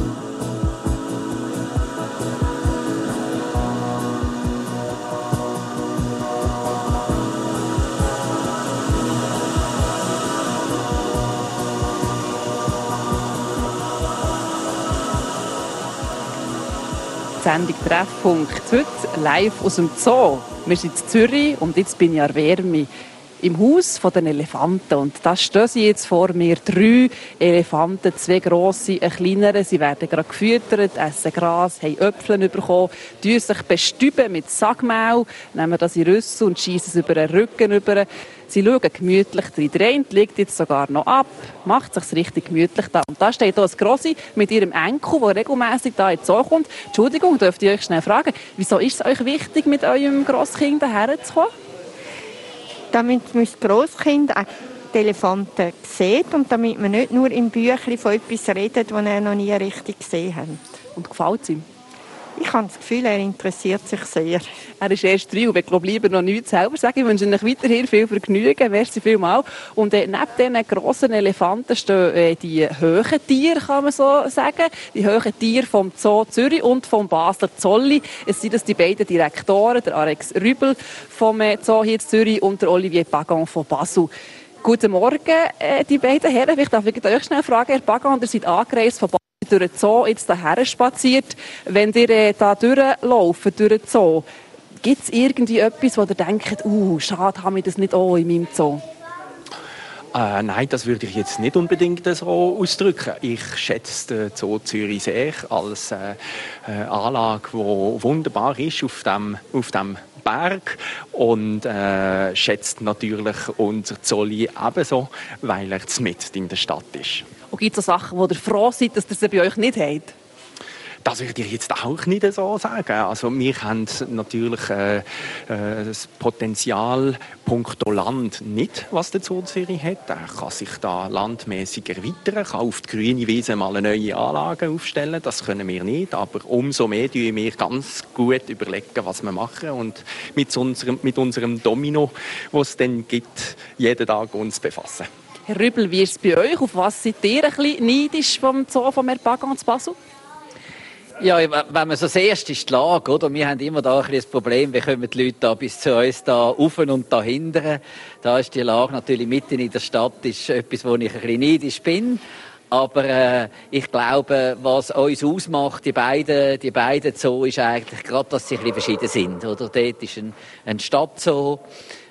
B: Die Sendung Treffpunkt heute live aus dem Zoo. Wir sind in Zürich und jetzt bin ich an der Wärme im Haus der Elefanten. Und da stehen sie jetzt vor mir. Drei Elefanten, zwei grosse, ein kleinerer. Sie werden gerade gefüttert, essen Gras, haben Äpfel bekommen, tun sich bestäuben mit Sagmehl, nehmen das in Rüssel und schießen es über den Rücken über. Sie schauen gemütlich rein. Der eine liegt jetzt sogar noch ab, macht sich richtig gemütlich da. Und da steht hier ein Grossi mit ihrem Enkel, der regelmässig da in den Zoo kommt. Entschuldigung, dürft ihr euch schnell fragen, wieso ist es euch wichtig, mit eurem Grosskind hierher zu kommen?
E: Damit mein Grosskind auch die Elefanten sieht und damit wir nicht nur im Büchlein von etwas reden, das er noch nie richtig gesehen hat.
B: Und gefällt es ihm?
E: Ich habe das Gefühl, er interessiert sich sehr.
B: Er ist erst drei und will glaub, lieber noch nichts selber sagen. Ich wünsche Ihnen weiterhin viel Vergnügen. Merci vielmals. Und äh, neben diesen grossen Elefanten stehen äh, die hohen Tiere, kann man so sagen. Die hohen Tiere vom Zoo Zürich und vom Basler Zolli. Es sind das die beiden Direktoren, der Alex Rübel vom äh, Zoo hier in Zürich und der Olivier Pagan von Basel. Guten Morgen, äh, die beiden Herren. Vielleicht darf ich euch schnell fragen, Herr Pagan, ihr seid angereist von Basel durch den Zoo, jetzt hierher spaziert. Wenn ihr äh, da durchlauft, durch den Zoo, gibt es irgendwie etwas, wo ihr denkt, uh, schade, habe ich das nicht auch in meinem Zoo?
P: Äh, nein, das würde ich jetzt nicht unbedingt so ausdrücken. Ich schätze den Zoo Zürich sehr als äh, äh, Anlage, die wunderbar ist auf dem, auf dem Berg und äh, schätzt natürlich unser Zolli ebenso, weil er mitten in der Stadt ist.
B: Und gibt es so Sachen, wo ihr froh seid, dass ihr sie bei euch nicht habt?
P: Das würde ich jetzt auch nicht so sagen. Also wir haben natürlich äh, äh, das Potenzial punkto Land nicht, was der Zoo Zürich hat. Er kann sich da landmäßig erweitern, kann auf die grüne Wiese mal eine neue Anlage aufstellen. Das können wir nicht, aber umso mehr überlegen wir ganz gut, überlegen, was wir machen und mit unserem, mit unserem Domino, das es dann gibt, jeden Tag uns befassen.
B: Herr Rübel, wie ist es bei euch? Auf was seid ihr ein bisschen neidisch vom Zoo von Erpagan zu Basel?
Q: Ja, wenn man so das erste ist die Lage, oder? Wir haben immer da ein bisschen das Problem, wie kommen die Leute da bis zu uns da rauf und da hinten. Da ist die Lage natürlich mitten in der Stadt, ist etwas, wo ich ein bisschen neidisch bin. Aber äh, ich glaube, was uns ausmacht, die beiden, die beiden Zoos, ist eigentlich gerade, dass sie ein bisschen verschieden sind, oder? Dort ist ein, ein Stadtzoo.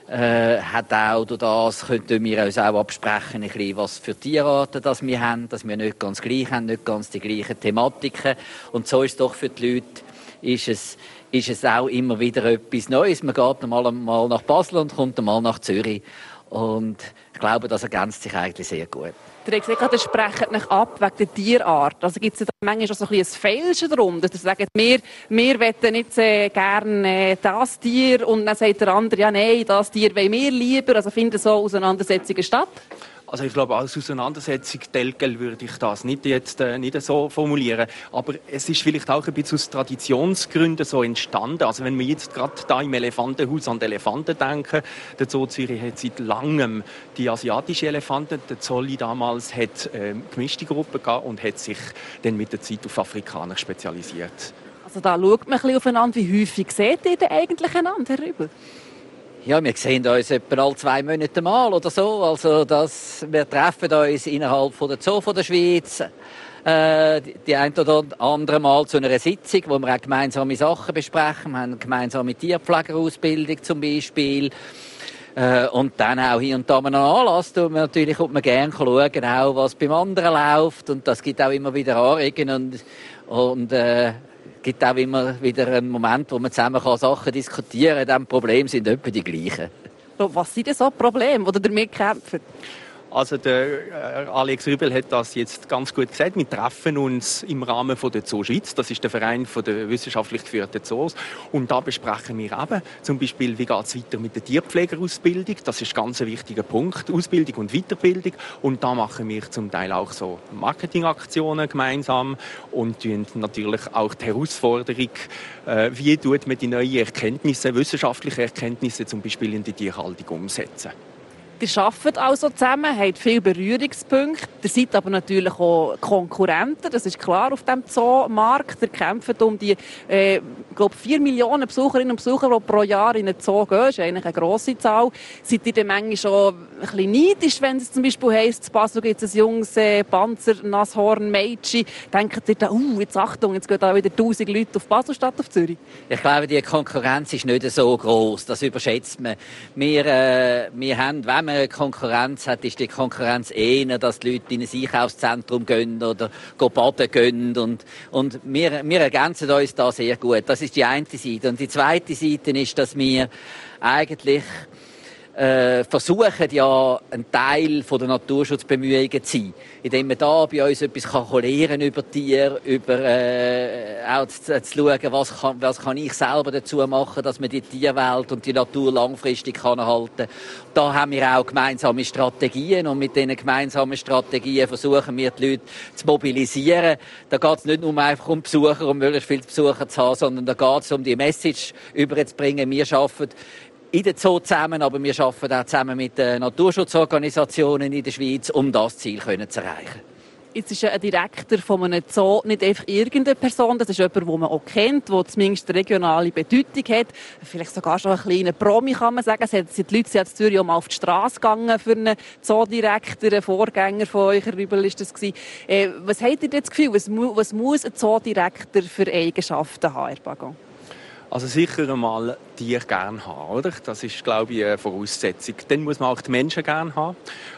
Q: Äh, hat auch durch das könnten wir uns auch absprechen, ein bisschen, was für Tierarten das wir haben, dass wir nicht ganz gleich haben, nicht ganz die gleichen Thematiken. Und so ist es doch für die Leute, ist es, ist es auch immer wieder etwas Neues. Man geht mal, mal nach Basel und kommt mal nach Zürich. Und ich glaube, das ergänzt sich eigentlich sehr gut.
B: Ihr habt gesagt, ihr sprecht nicht ab wegen der Tierart. Also gibt es da manchmal auch so ein bisschen ein Feilschen darum, dass ihr sagt, wir, wir wollen nicht äh, gerne äh, das Tier und dann sagt der andere, ja nein, das Tier wollen wir lieber. Also finden so Auseinandersetzungen statt?
P: Also ich glaube, als Auseinandersetzung Telgel würde ich das nicht jetzt äh, nicht so formulieren. Aber es ist vielleicht auch ein bisschen aus Traditionsgründen so entstanden. Also wenn wir jetzt gerade da im Elefantenhaus an die Elefanten denken, der Zoo Zürich hat seit langem die asiatischen Elefanten. Der Zolli damals hat äh, gemischte Gruppen gehabt und hat sich dann mit der Zeit auf Afrikaner spezialisiert.
B: Also da schaut man ein bisschen aufeinander. Wie häufig seht ihr denn eigentlich einander, Herr Rübel?
Q: Ja, wir sehen uns etwa alle zwei Monate mal oder so. Also das, wir treffen uns innerhalb von der Zoo von der Schweiz äh, die, die ein oder andere Mal zu einer Sitzung, wo wir auch gemeinsame Sachen besprechen. Wir haben eine gemeinsame Tierpflegerausbildung zum Beispiel. Äh, und dann auch hier und da mal einen Anlass tun wir natürlich, ob man gerne schauen auch was beim anderen läuft. Und das gibt auch immer wieder Anregungen und, und äh, Es gibt auch immer wieder einen Moment, wo man zusammen Sachen diskutieren kann. Die Probleme sind etwa die gleichen.
B: Was sind denn so Probleme, die damit kämpfen?
P: Also der Alex Rübel hat das jetzt ganz gut gesagt. Wir treffen uns im Rahmen von der Zoo Schweiz. Das ist der Verein von der wissenschaftlich geführten Zoos. Und da besprechen wir eben zum Beispiel, wie geht es weiter mit der Tierpflegerausbildung. Das ist ein ganz wichtiger Punkt. Ausbildung und Weiterbildung. Und da machen wir zum Teil auch so Marketingaktionen gemeinsam und natürlich auch die Herausforderung, wie tut man die neuen Erkenntnisse, wissenschaftliche Erkenntnisse zum Beispiel in die Tierhaltung umsetzen.
B: Ihr arbeitet also zusammen, habt viele Berührungspunkte. Ihr seid aber natürlich auch Konkurrenten, das ist klar auf dem Zoomarkt. Ihr kämpft um die äh, glaube vier Millionen Besucherinnen und Besucher, die pro Jahr in einen Zoo gehen. Das ist eigentlich eine grosse Zahl. Seid ihr dann manchmal schon ein bisschen neidisch, wenn es zum Beispiel heisst, in Basel gibt es ein junges äh, Panzer-Nashorn-Mädchen. Denkt ihr da, uh, jetzt Achtung, jetzt gehen da wieder tausend Leute auf Basel statt auf Zürich?
Q: Ich glaube, die Konkurrenz ist nicht so groß. Das überschätzt man. Wir, äh, wir haben, wenn man eine Konkurrenz hat, ist die Konkurrenz eher, dass die Leute in ein Einkaufszentrum gehen oder baden gehen. Und, und wir, wir ergänzen uns da sehr gut. Das ist die eine Seite. Und die zweite Seite ist, dass wir eigentlich äh, versuchen, ja, ein Teil von der Naturschutzbemühungen zu sein. Indem man da bei uns etwas kann lernen über Tiere, über äh, auch zu, zu schauen, was kann, was kann ich selber dazu machen, dass man die Tierwelt und die Natur langfristig kann erhalten. Da haben wir auch gemeinsame Strategien und mit diesen gemeinsamen Strategien versuchen wir, die Leute zu mobilisieren. Da geht es nicht nur einfach um Besucher, um möglichst viele Besucher zu haben, sondern da geht es um die Message überzubringen. Wir arbeiten in der Zoo zusammen, aber wir arbeiten auch zusammen mit den Naturschutzorganisationen in der Schweiz, um das Ziel zu erreichen.
B: Jetzt ist ja ein Direktor von einem Zoo nicht einfach irgendeine Person, das ist jemand, den man auch kennt, der zumindest eine regionale Bedeutung hat. Vielleicht sogar schon ein kleiner Promi, kann man sagen. Die Leute sind in Zürich auch mal auf die Straße gegangen für einen Zoodirektor, ein Vorgänger von euch, Herr Rübel, ist das gewesen. Äh, was habt ihr das Gefühl, was, mu- was muss ein Zoodirektor für Eigenschaften haben, Herr Pagan?
P: Also sicher einmal Tiere gerne haben, oder? Das ist, glaube ich, eine Voraussetzung. Dann muss man auch die Menschen gerne haben.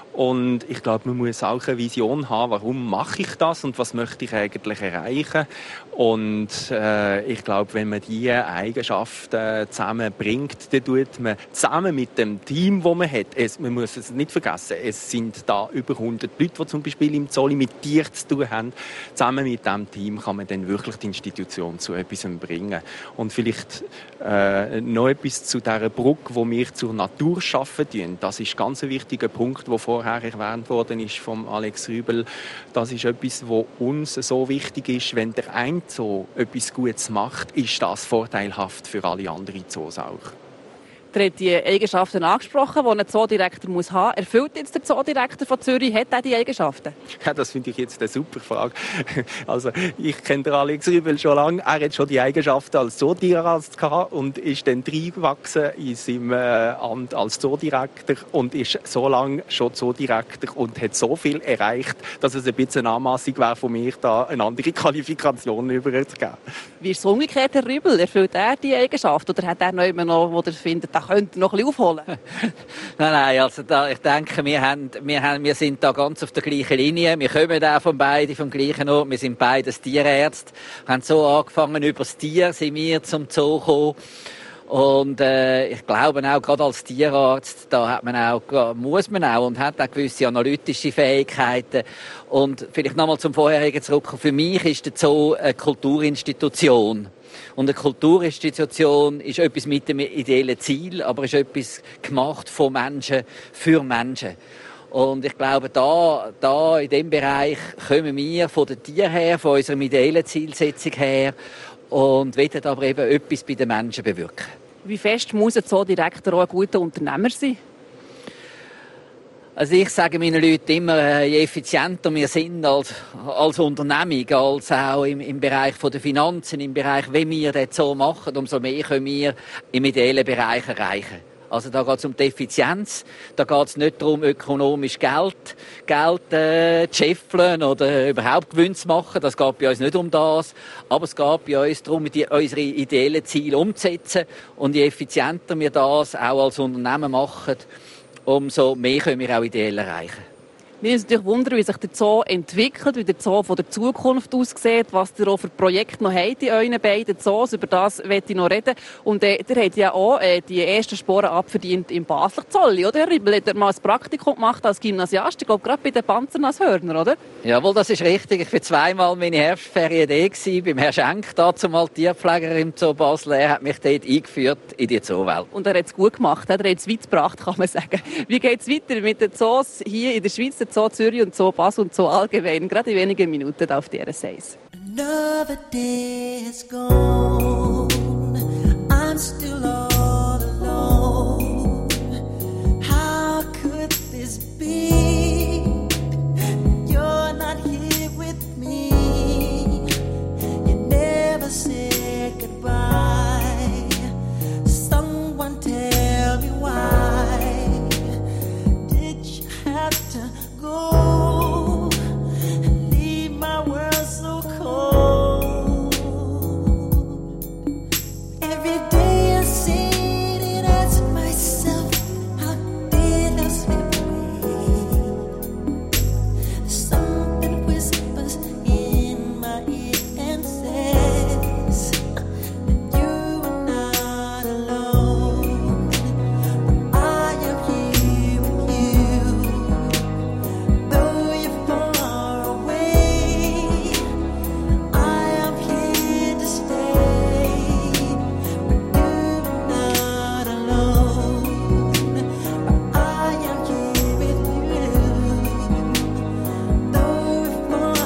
P: Und ich glaube, man muss auch eine Vision haben, warum mache ich das und was möchte ich eigentlich erreichen. Und äh, ich glaube, wenn man diese Eigenschaften zusammenbringt, dann tut man zusammen mit dem Team, das man hat, es, man muss es nicht vergessen, es sind da über hundert Leute, die zum Beispiel im Zolli mit Tieren zu tun haben. Zusammen mit diesem Team kann man dann wirklich die Institution zu etwas bringen. Und vielleicht äh, noch etwas zu dieser Brücke, die wir zur Natur schaffen tun. Das ist ganz ein wichtiger Punkt, der vorher erwähnt worden ist von Alex Rübel. Das ist etwas, was uns so wichtig ist. Wenn der ein Zoo etwas Gutes macht, ist das vorteilhaft für alle anderen Zoos auch.
B: Ihr habt die Eigenschaften angesprochen, die ein Zoodirektor muss haben. Erfüllt jetzt der Zoodirektor von Zürich, hat er die Eigenschaften?
P: Ja, das finde ich jetzt eine super Frage. Also, ich kenne den Alex Rübel schon lange. Er hat schon die Eigenschaften als Zootierarzt gehabt und ist dann reingewachsen in seinem Amt als Zoodirektor und ist so lange schon Zoodirektor und hat so viel erreicht, dass es ein bisschen anmassig wäre von mir, da eine andere Qualifikation überzugeben.
B: Wie ist es umgekehrt, Herr Rübel? Erfüllt er die Eigenschaft oder hat er noch immer noch, wo er findet, da könnte er noch ein bisschen aufholen?
Q: nein, nein, also da, ich denke, wir, haben, wir, haben, wir sind da ganz auf der gleichen Linie. Wir kommen auch von beiden vom gleichen Ort. Wir sind beides Tierärzte. Wir haben so angefangen, über das Tier sind wir zum Zoo gekommen. Und äh, ich glaube auch, gerade als Tierarzt, da hat man auch, muss man auch und hat auch gewisse analytische Fähigkeiten. Und vielleicht nochmal zum vorherigen zurück. Für mich ist der Zoo eine Kulturinstitution. Und eine Kulturinstitution ist etwas mit dem ideellen Ziel, aber ist etwas gemacht von Menschen für Menschen. Und ich glaube, da, da in diesem Bereich kommen wir von den Tieren her, von unserer ideellen Zielsetzung her und wollen aber eben etwas bei den Menschen bewirken.
B: Wie fest muss ein Zoodirektor auch ein guter Unternehmer sein?
Q: Also ich sage meinen Leuten immer, je effizienter wir sind als, als Unternehmung, als auch im, im Bereich der Finanzen, im Bereich, wie wir das so machen, umso mehr können wir im ideellen Bereich erreichen. Also da geht es um die Effizienz, da geht es nicht darum, ökonomisch Geld, Geld äh, zu scheffeln oder überhaupt Gewinn zu machen, das geht bei uns nicht um das, aber es geht bei uns darum, die, unsere ideellen Ziele umzusetzen und je effizienter wir das auch als Unternehmen machen, umso mehr können wir auch ideell erreichen.
B: Mir ist natürlich wundern, wie sich der Zoo entwickelt, wie der Zoo von der Zukunft aussieht, was ihr auch für Projekte noch habt in euren beiden Zoos. Über das möchte ich noch reden. Und äh, ihr habt ja auch äh, die ersten Sporen abverdient im Basler Zolli, oder? Herr Rübel, hat er mal ein Praktikum gemacht als Gymnasiast, ich glaube, gerade bei den Panzernashörner, oder?
Q: Jawohl, das ist richtig. Ich war zweimal meine Herbstferien da gewesen, beim Herrn Schenk, dazumal Tierpfleger im Zoo Basel. Er hat mich dort eingeführt in die Zoowelt.
B: Und er hat es gut gemacht, er hat es weit gebracht, kann man sagen. Wie geht es weiter mit den Zoos hier in der Schweiz? Zoo Zürich und Zoo Basel und Zoo allgemein, gerade in wenigen Minuten auf D R S eins.
F: Another day is gone. I'm still all alone. How could this be? You're not here with me. You never said goodbye. Someone tell me why. Did you have to go and leave my world so cold? Every day I sit and ask myself, how did I slip away? Something whispers in my ear and says that you are not alone. I am here with you. Though you're far away, I am here to stay. But you're not alone. I am here with you. Though you're far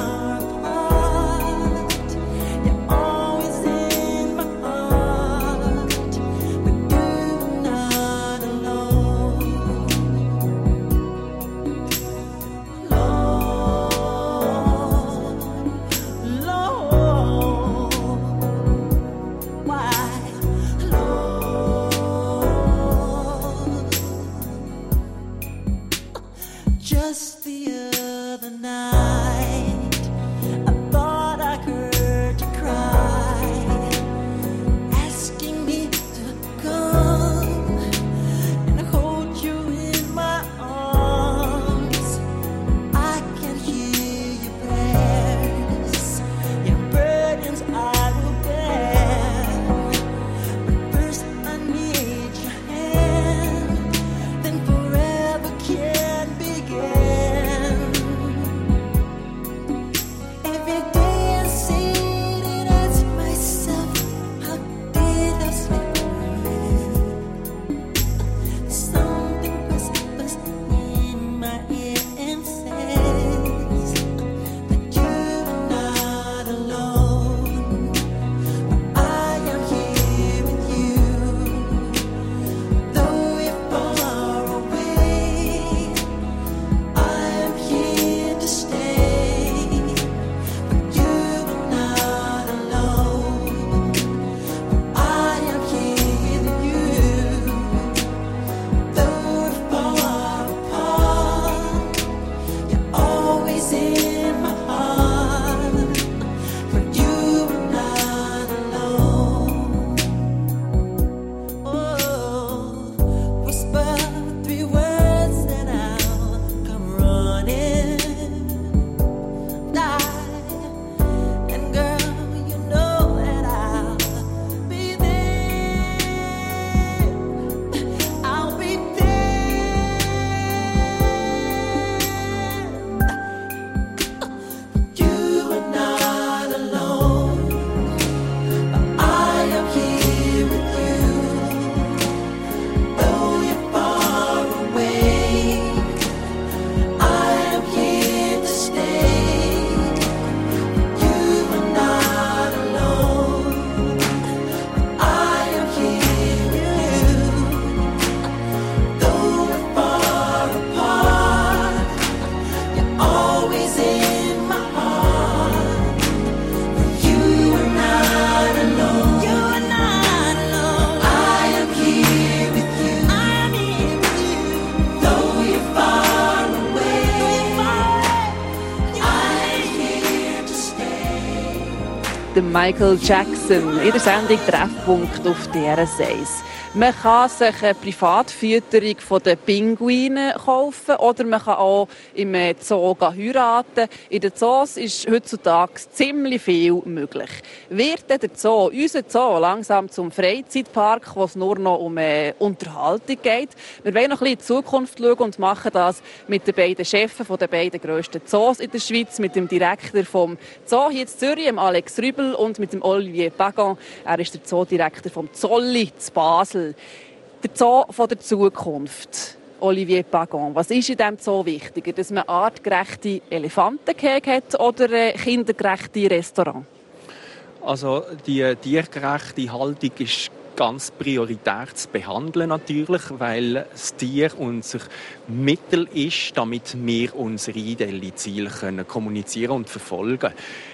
B: mit dem Michael Jackson in der Sendung Treffpunkt auf D R S eins. Man kann sich eine Privatfütterung von den Pinguinen kaufen oder man kann auch im Zoo heiraten. In den Zoos ist heutzutage ziemlich viel möglich. Wird der Zoo, unser Zoo, langsam zum Freizeitpark, wo es nur noch um äh, Unterhaltung geht? Wir wollen noch ein bisschen in die Zukunft schauen und machen das mit den beiden Chefs von den beiden grössten Zoos in der Schweiz, mit dem Direktor vom Zoo hier in Zürich, dem Alex Rübel, und mit dem Olivier Pagan. Er ist der Zoodirektor vom Zolli zu Basel. Der Zoo von der Zukunft. Olivier Pagan, was ist in diesem Zoo wichtiger? Dass man artgerechte Elefantengehege hat oder äh, kindergerechte Restaurants?
P: Also die tiergerechte Haltung ist ganz prioritär zu behandeln natürlich, weil das Tier unser Mittel ist, damit wir unsere ideellen Ziele können kommunizieren und verfolgen.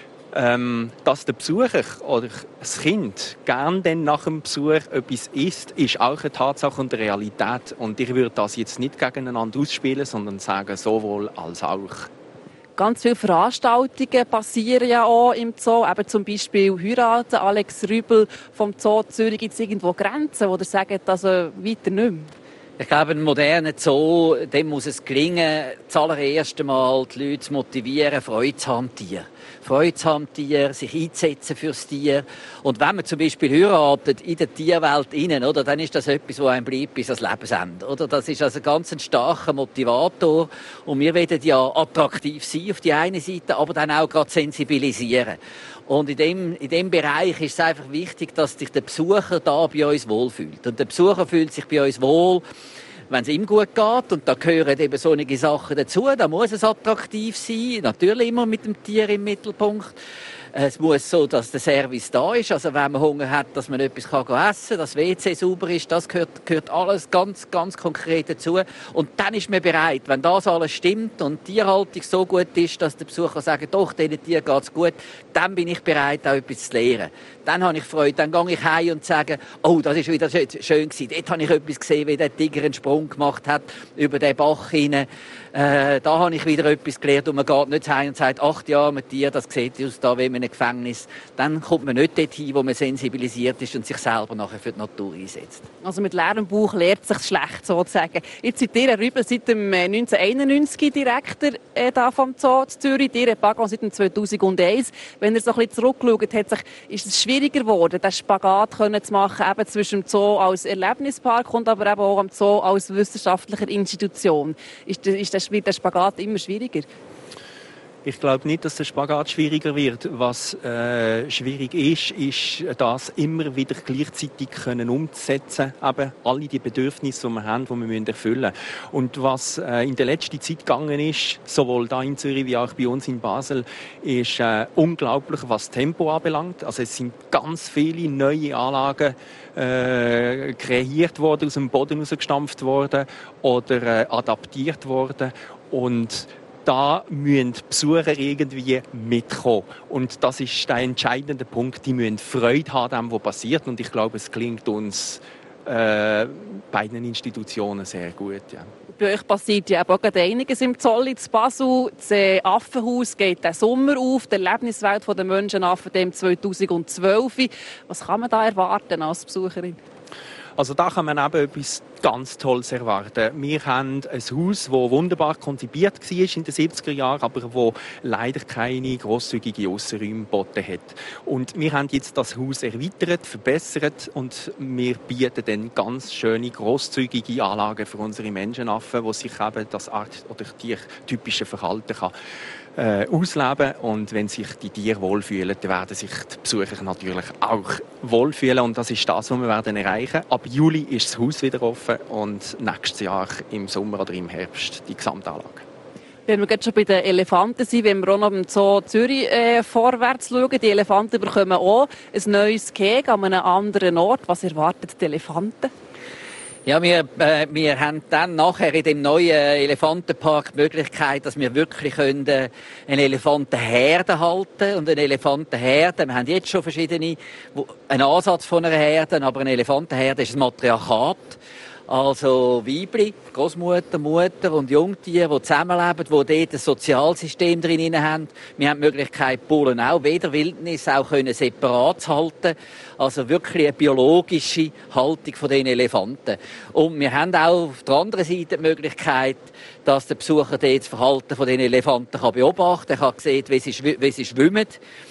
P: Ähm, dass der Besucher oder das Kind gern dann nach dem Besuch etwas isst, ist auch eine Tatsache und eine Realität. Und ich würde das jetzt nicht gegeneinander ausspielen, sondern sagen, sowohl als auch.
B: Ganz viele Veranstaltungen passieren ja auch im Zoo, eben zum Beispiel Heiraten. Alex Rübel vom Zoo Zürich, gibt es irgendwo Grenzen, wo ihr sagt, also weiter nicht mehr?
Q: Ich glaube, ein moderner Zoo, dem muss es gelingen, das allererste Mal die Leute zu motivieren, Freude zu haben am Tier. Freude zu haben am Tier, sich einzusetzen fürs Tier. Und wenn man zum Beispiel heiratet in der Tierwelt innen, oder, dann ist das etwas, was einem bleibt bis ans Lebensende. Oder? Das ist also ganz ein starker Motivator. Und wir wollen ja attraktiv sein auf die eine Seite, aber dann auch gerade sensibilisieren. Und in dem, in dem Bereich ist es einfach wichtig, dass sich der Besucher da bei uns wohlfühlt. Und der Besucher fühlt sich bei uns wohl, wenn es ihm gut geht. Und da gehören eben solche Sachen dazu. Da muss es attraktiv sein. Natürlich immer mit dem Tier im Mittelpunkt. Es muss so, dass der Service da ist. Also wenn man Hunger hat, dass man etwas kann essen kann, dass W C sauber ist, das gehört, gehört alles ganz, ganz konkret dazu. Und dann ist man bereit, wenn das alles stimmt und die Tierhaltung so gut ist, dass der Besucher sagt, doch, diesen Tier geht's gut, dann bin ich bereit, auch etwas zu lernen. Dann habe ich Freude. Dann gehe ich heim und sage, oh, das ist wieder schön gewesen. Dort habe ich etwas gesehen, wie der Tiger einen Sprung gemacht hat über den Bach hinein. Äh, da habe ich wieder etwas gelernt und man geht nicht heim und sagt, acht Jahre mit Tier, das sieht aus da wie in einem Gefängnis. Dann kommt man nicht dorthin, wo man sensibilisiert ist und sich selber nachher für die Natur einsetzt.
B: Also mit leerem Bauch lehrt sich schlecht, sozusagen. Jetzt seid ihr, Herr Rübel, seit dem neunzehnhunderteinundneunzig Direktor äh, da vom Zoo zu Zürich, ihr, Herr Pagan, seit dem zweitausendeins. Wenn ihr so ein bisschen zurückschaut, hat sich, ist es schwieriger geworden, den Spagat können zu machen, eben zwischen dem Zoo als Erlebnispark und aber eben auch am Zoo als wissenschaftlicher Institution. Ist, ist das, wird der Spagat immer schwieriger?
P: Ich glaube nicht, dass der Spagat schwieriger wird. Was äh, schwierig ist, ist, das immer wieder gleichzeitig können umzusetzen, eben alle die Bedürfnisse, die wir haben, die wir erfüllen müssen. Und was äh, in der letzten Zeit gegangen ist, sowohl da in Zürich wie auch bei uns in Basel, ist äh, unglaublich, was Tempo anbelangt. Also es sind ganz viele neue Anlagen äh, kreiert worden, aus dem Boden rausgestampft worden oder äh, adaptiert worden. Und da müssen die Besucher irgendwie mitkommen. Und das ist der entscheidende Punkt. Die müssen Freude haben an dem, was passiert. Und ich glaube, es gelingt uns äh, beiden Institutionen sehr gut. Ja.
B: Bei euch passiert ja auch gerade einiges im Zolli zu Basel. Das Affenhaus geht den Sommer auf, die Erlebniswelt der Menschenaffen dem zweitausendzwölf. Was kann man da erwarten als Besucherin?
P: Also da kann man eben etwas ganz Tolles erwarten. Wir haben ein Haus, das wunderbar konzipiert war in den siebziger Jahren, aber das leider keine grosszügige Aussenräume geboten hat. Und wir haben jetzt das Haus erweitert, verbessert und wir bieten dann ganz schöne, grosszügige Anlagen für unsere Menschenaffen, wo sich eben das Art- oder tiertypische Verhalten kann Äh, ausleben. Und wenn sich die Tiere wohlfühlen, dann werden sich die Besucher natürlich auch wohlfühlen. Und das ist das, was wir werden erreichen. Ab Juli ist das Haus wieder offen und nächstes Jahr im Sommer oder im Herbst die Gesamtanlage.
B: Wenn wir jetzt schon bei den Elefanten sind, wenn wir auch noch im Zoo Zürich äh, vorwärts schauen, die Elefanten bekommen auch ein neues Gehege an einem anderen Ort. Was erwarten die Elefanten?
Q: Ja, wir, äh, wir haben dann nachher in dem neuen Elefantenpark die Möglichkeit, dass wir wirklich können, äh, eine Elefantenherde halten und eine Elefantenherde. Wir haben jetzt schon verschiedene, wo, einen Ansatz von einer Herde, aber eine Elefantenherde ist ein Matriarchat. Also Weibli, Großmutter, Mutter und Jungtiere, die zusammenleben, die dort ein Sozialsystem drin haben. Wir haben die Möglichkeit, Bullen auch weder Wildnis auch können separat zu halten. Also wirklich eine biologische Haltung von den Elefanten. Und wir haben auch auf der anderen Seite die Möglichkeit, dass der Besucher dort das Verhalten von den Elefanten kann beobachten kann. Er kann sehen, wie sie, schw- wie sie schwimmen.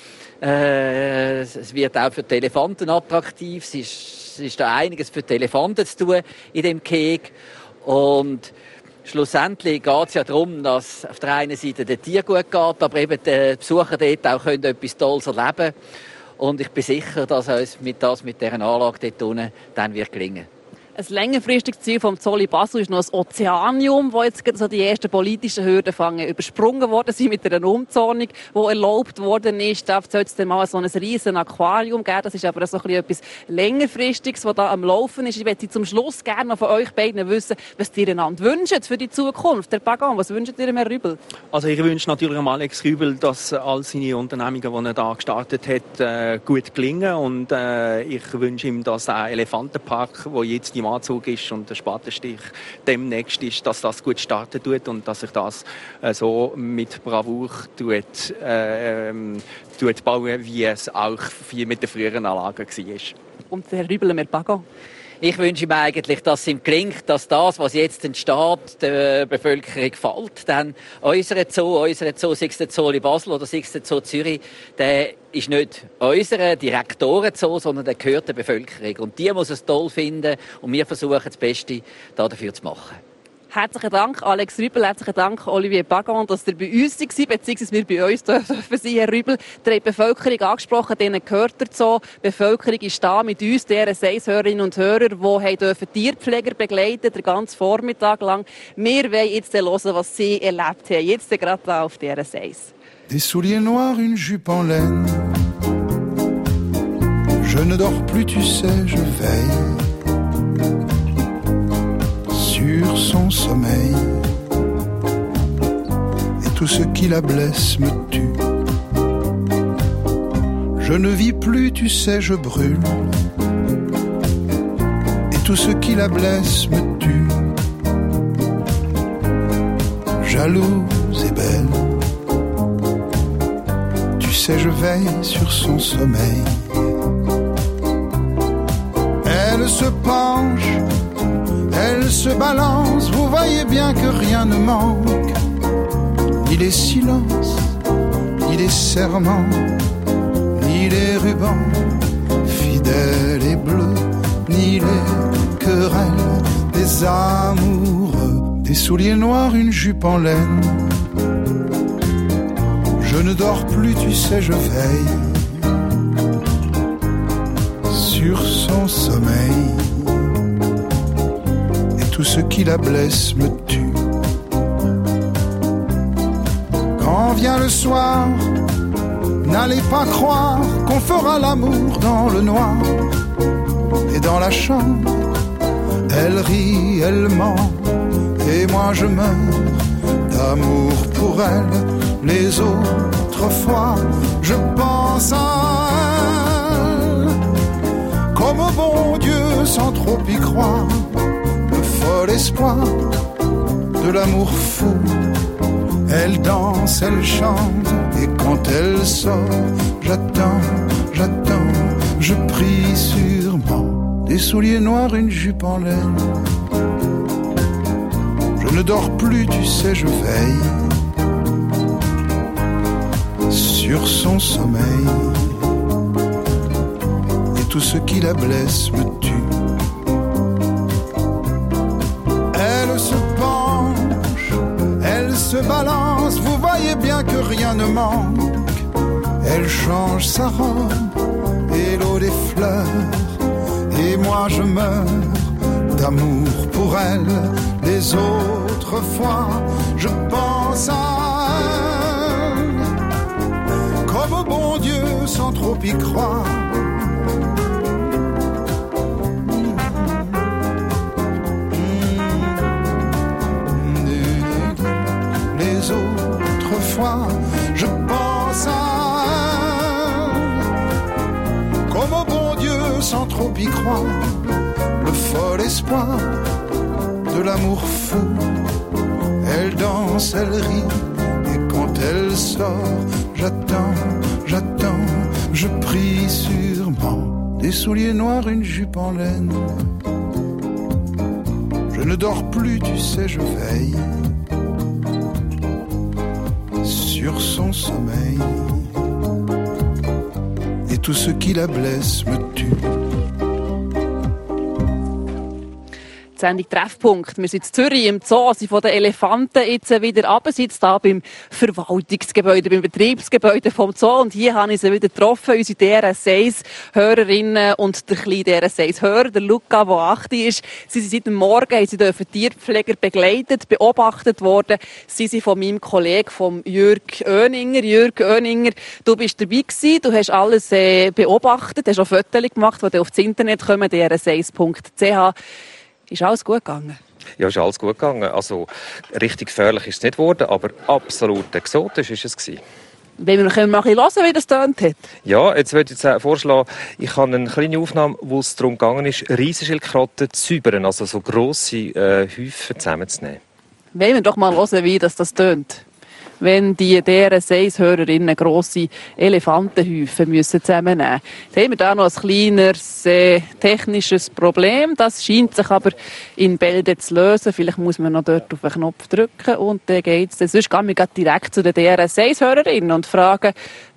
Q: Äh, es wird auch für die Elefanten attraktiv. Es ist Es ist da einiges für die Elefanten zu tun in dem Gehege. Und schlussendlich geht es ja darum, dass auf der einen Seite den Tier gut geht, aber eben die Besucher dort auch können etwas Tolles erleben können. Und ich bin sicher, dass uns mit das mit dieser Anlage dort unten dann wird gelingen.
B: Ein längerfristiges Ziel vom Zolli Basel ist noch das Ozeanium, wo jetzt so die ersten politischen Hürden fangen, übersprungen worden sind mit einer Umzonung, die erlaubt worden ist. Da soll es dann mal so ein riesen Aquarium geben. Das ist aber so ein bisschen etwas längerfristiges, was da am Laufen ist. Ich möchte zum Schluss gerne noch von euch beiden wissen, was ihr einander wünscht für die Zukunft. Herr Pagan, was wünscht ihr, Herr Rübel?
P: Also ich wünsche natürlich Alex Rübel, dass all seine Unternehmungen, die er da gestartet hat, äh, gut gelingen. Und äh, ich wünsche ihm, dass der Elefantenpark, wo jetzt im Anzug ist und der Spatenstich demnächst ist, dass das gut starten tut und dass sich das äh, so mit Bravour tut, äh, tut bauen, wie es auch mit den früheren Anlagen war.
B: Und Herr Rübel, Herr Pagan?
Q: Ich wünsche ihm eigentlich, dass es ihm gelingt, dass das, was jetzt entsteht, der Bevölkerung gefällt. Denn unser Zoo, unser Zoo, sei es der Zoo in Basel oder sei es der Zoo Zürich, der ist nicht unser Direktoren-Zoo, sondern der gehört der Bevölkerung. Und die muss es toll finden und wir versuchen das Beste dafür zu machen.
B: Herzlichen Dank, Alex Rübel. Herzlichen Dank, Olivier Pagan, dass ihr bei uns seid, beziehungsweise wir bei uns dürfen sein, Herr Rübel. Ihr habt die Bevölkerung angesprochen, denen gehört ihr so. Die Bevölkerung ist da mit uns, deren Seis-Hörerinnen und Hörer, die dürfen Tierpfleger begleiten, den ganzen Vormittag lang. Wir wollen jetzt hören, was sie erlebt haben. Jetzt gerade da auf dieser Seis.
F: Des souliers noirs, une jupe en laine. Je ne dors plus, tu sais, je veille sur son sommeil. Et tout ce qui la blesse me tue. Je ne vis plus, tu sais, je brûle. Et tout ce qui la blesse me tue. Jalouse et belle, tu sais, je veille sur son sommeil. Elle se penche, elle se balance, vous voyez bien que rien ne manque. Ni les silences, ni les serments, ni les rubans fidèles et bleus, ni les querelles des amoureux. Des souliers noirs, une jupe en laine. Je ne dors plus, tu sais, je veille sur son sommeil. Et tout ce qui la blesse me tue. Quand vient le soir, n'allez pas croire qu'on fera l'amour dans le noir. Et dans la chambre, elle rit, elle ment. Et moi je meurs d'amour pour elle. Les autres fois, je pense à elle comme au bon Dieu sans trop y croire. Le fol espoir de l'amour fou. Elle danse, elle chante, et quand elle sort, j'attends, j'attends, je prie sûrement. Des souliers noirs, une jupe en laine. Je ne dors plus, tu sais, je veille sur son sommeil. Et tout ce qui la blesse me tue. Elle se penche, elle se balance, vous voyez bien que rien ne manque. Elle change sa robe et l'eau des fleurs. Et moi je meurs d'amour pour elle. Les autres fois, je pense à elle comme au bon Dieu sans trop y croire. Les autres fois, je pense à elle comme au bon Dieu sans trop y croire. le fol espoir de l'amour fou. Elle danse, elle rit, et quand elle sort, j'attends, j'attends, je prie sûrement. Des souliers noirs, une jupe en laine. Je ne dors plus, tu sais, je veille sur son sommeil. Et tout ce qui la blesse me tue.
B: Die Sendung Treffpunkt. Wir sind in Zürich im Zoo, sind von den Elefanten jetzt wieder runter, sind jetzt hier beim Verwaltungsgebäude, beim Betriebsgebäude vom Zoo. Und hier habe ich sie wieder getroffen, unsere D R S eins Hörerinnen und der kleine D R S eins Hörer, der Luca, der acht ist. Sie sind seit dem Morgen, haben sie dürfen Tierpfleger begleitet, beobachtet worden. Sie sind von meinem Kollegen, vom Jürg Oeninger. Jürg Oeninger, du bist dabei gewesen, du hast alles äh, beobachtet, hast auch Fotos gemacht, die auf das Internet kommen, d r s eins punkt c h. Ist alles gut gegangen?
R: Ja, ist alles gut gegangen. Also, richtig gefährlich ist es nicht geworden, aber absolut exotisch ist es gewesen.
B: Wenn wir können wir mal ein bisschen hören, wie das tönt hat.
R: Ja, jetzt würde ich jetzt vorschlagen, ich habe eine kleine Aufnahme, wo es darum gegangen ist, Riesenschildkröten zu säubern, also so grosse äh, Häufen zusammenzunehmen.
B: Wollen wir doch mal hören, wie das, das tönt. Wenn die D R S eins-Hörerinnen grosse Elefantenhäufen müssen zusammennehmen müssen. Jetzt haben wir da noch ein kleines äh, technisches Problem. Das scheint sich aber in Bälde zu lösen. Vielleicht muss man noch dort auf den Knopf drücken und dann geht's. Sonst gehen wir direkt zu den D R S eins-Hörerinnen und fragen,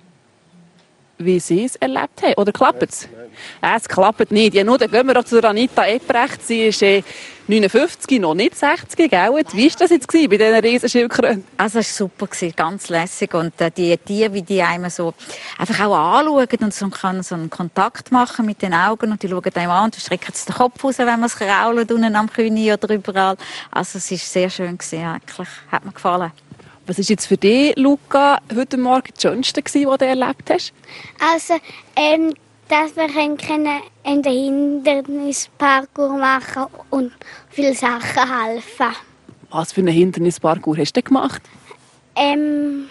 B: wie sie es erlebt haben. Oder klappt es? Äh, es klappt nicht. Ja, nur, dann gehen wir doch zu Anita Epprecht. Sie ist äh, neunundfünfzig, noch nicht sechzig, gell? Wie war das jetzt bei diesen Riesenschildkröten?
C: Also es war super, ganz lässig. Und äh, die Tiere, wie die einem so einfach auch anschauen und so, kann so einen Kontakt machen mit den Augen und die schauen einem an und strecken den Kopf raus, wenn man es krault, unten am Kühne oder überall. Also es war sehr schön gewesen, eigentlich. Hat mir gefallen.
B: Was war jetzt für dich, Luca, heute Morgen das Schönste, was du erlebt hast?
D: Also, ähm, dass wir können in den Hindernisparcours machen und viele Sachen helfen.
B: Was für einen Hindernisparcours hast du denn gemacht?
D: Ähm,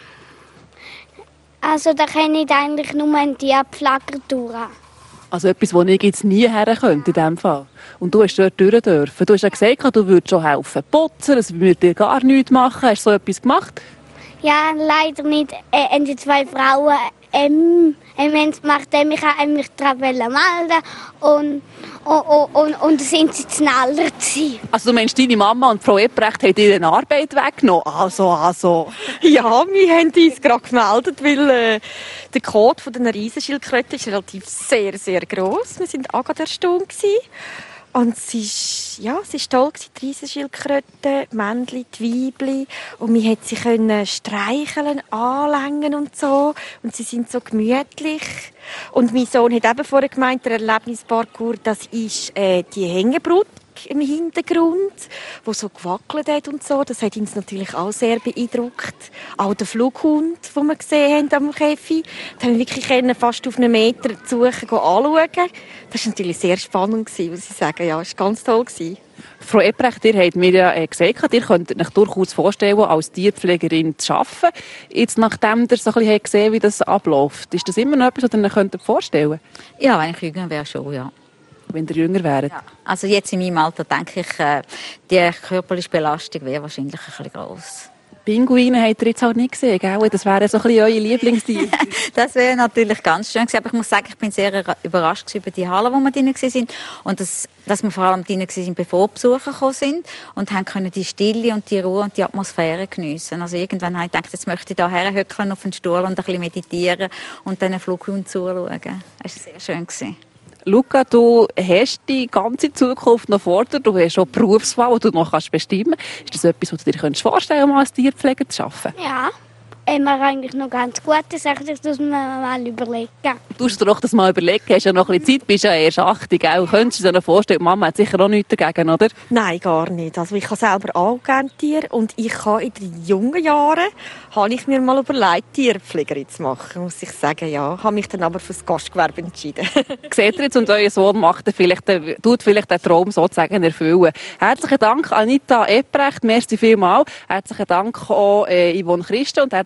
D: also da kann ich eigentlich nur in die Abflager durch.
B: Also etwas, wo ich jetzt nie her könnte in diesem Fall. Und du hast dort durch dürfen. Du hast ja gesagt, du würdest schon helfen putzen, es würde dir gar nichts machen. Hast du so etwas gemacht?
D: Ja, leider nicht. Äh, die zwei Frauen ähm, haben es gemacht, ähm, ich wollte mich daran melden und, und, und, und sind sie schneller gewesen.
B: Also du meinst, deine Mama und Frau Epprecht haben dir eine Arbeit weggenommen? Also, also...
E: Ja, wir haben uns gerade gemeldet, weil äh, der Code von den Riesenschildkröten ist relativ sehr, sehr gross. Wir waren auch gerade erstaunt gewesen. Und es ist, ja, es ist toll gewesen, die Riesenschildkröten, die Männchen, die Weibchen. Und wir konnten sie können streicheln, anlängen und so. Und sie sind so gemütlich. Und mein Sohn hat eben vorher gemeint, der Erlebnisparcours, das ist äh, die Hängebrücke im Hintergrund, wo so gewackelt hat und so. Das hat uns natürlich auch sehr beeindruckt. Auch der Flughund, den wir gesehen haben am Käfig, da haben wir wirklich fast auf einen Meter zu suchen, anschauen. Das war natürlich sehr spannend, muss ich sagen. Ja, es war ganz toll.
B: Frau Epprecht, ihr habt mir ja gesagt, ihr könnt euch durchaus vorstellen, als Tierpflegerin zu arbeiten. Jetzt, nachdem ihr so ein bisschen gesehen habt, wie das abläuft, ist das immer noch etwas, was ihr euch vorstellen könnt?
C: Ja, wenn ich jünger wäre, schon, ja.
B: Wenn ihr jünger wäret?
C: Ja. Also jetzt in meinem Alter denke ich, äh, die körperliche Belastung wäre wahrscheinlich ein bisschen gross.
B: Pinguine habt ihr jetzt halt nicht gesehen, gell? Das wäre so ein bisschen euer Lieblingstier.
C: Das wäre natürlich ganz schön gewesen. Aber ich muss sagen, ich bin sehr überrascht über die Halle, wo wir drin waren. Und das, dass wir vor allem drin waren, bevor die Besucher gekommen sind. Und haben können die Stille und die Ruhe und die Atmosphäre geniessen. Also irgendwann habe ich gedacht, jetzt möchte ich da herhöckeln auf den Stuhl und ein bisschen meditieren und dann einen Flughund zuschauen. Das war sehr schön gewesen.
B: Luca, du hast die ganze Zukunft noch vor dir. Du hast schon Berufswahl, die du noch bestimmen kannst. Ist das etwas, was du dir vorstellen kannst, als Tierpfleger zu arbeiten?
D: Ja, immer eigentlich noch ganz gute Sachen, das muss man mal überlegen.
B: Du musst dir doch das mal überlegen. Hast ja noch ein bisschen Zeit, bist ja erst achtzig. Auch. Könntest du dir noch vorstellen, Mama hat sicher auch nichts dagegen, oder?
E: Nein, gar nicht. Also ich habe selber auch gerne Tiere und ich habe in den jungen Jahren habe ich mir mal überlegt, Tierpflegerin zu machen, muss ich sagen, ja. Habe mich dann aber für das Gastgewerbe entschieden.
B: Seht ihr jetzt, und euer Sohn macht vielleicht, tut vielleicht den Traum sozusagen erfüllen. Herzlichen Dank, Anita Epprecht, merci vielmals. Herzlichen Dank auch äh, Yvonne Christen und herzlichen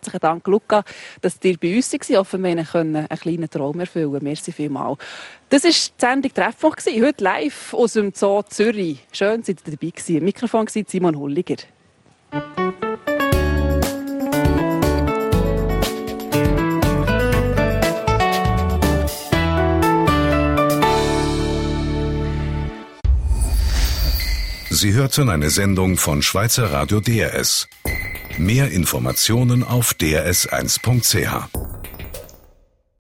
B: herzlichen Dank, Luca, dass ihr bei uns seid. Hoffen wir können einen kleinen Traum erfüllen. Merci vielmals. Das war die Sendung «Treffpunkt», heute live aus dem Zoo Zürich. Schön, seid ihr dabei gewesen. Im Mikrofon war Simon Hulliger.
A: Sie hörten eine Sendung von Schweizer Radio D R S. Mehr Informationen auf d r s eins punkt c h.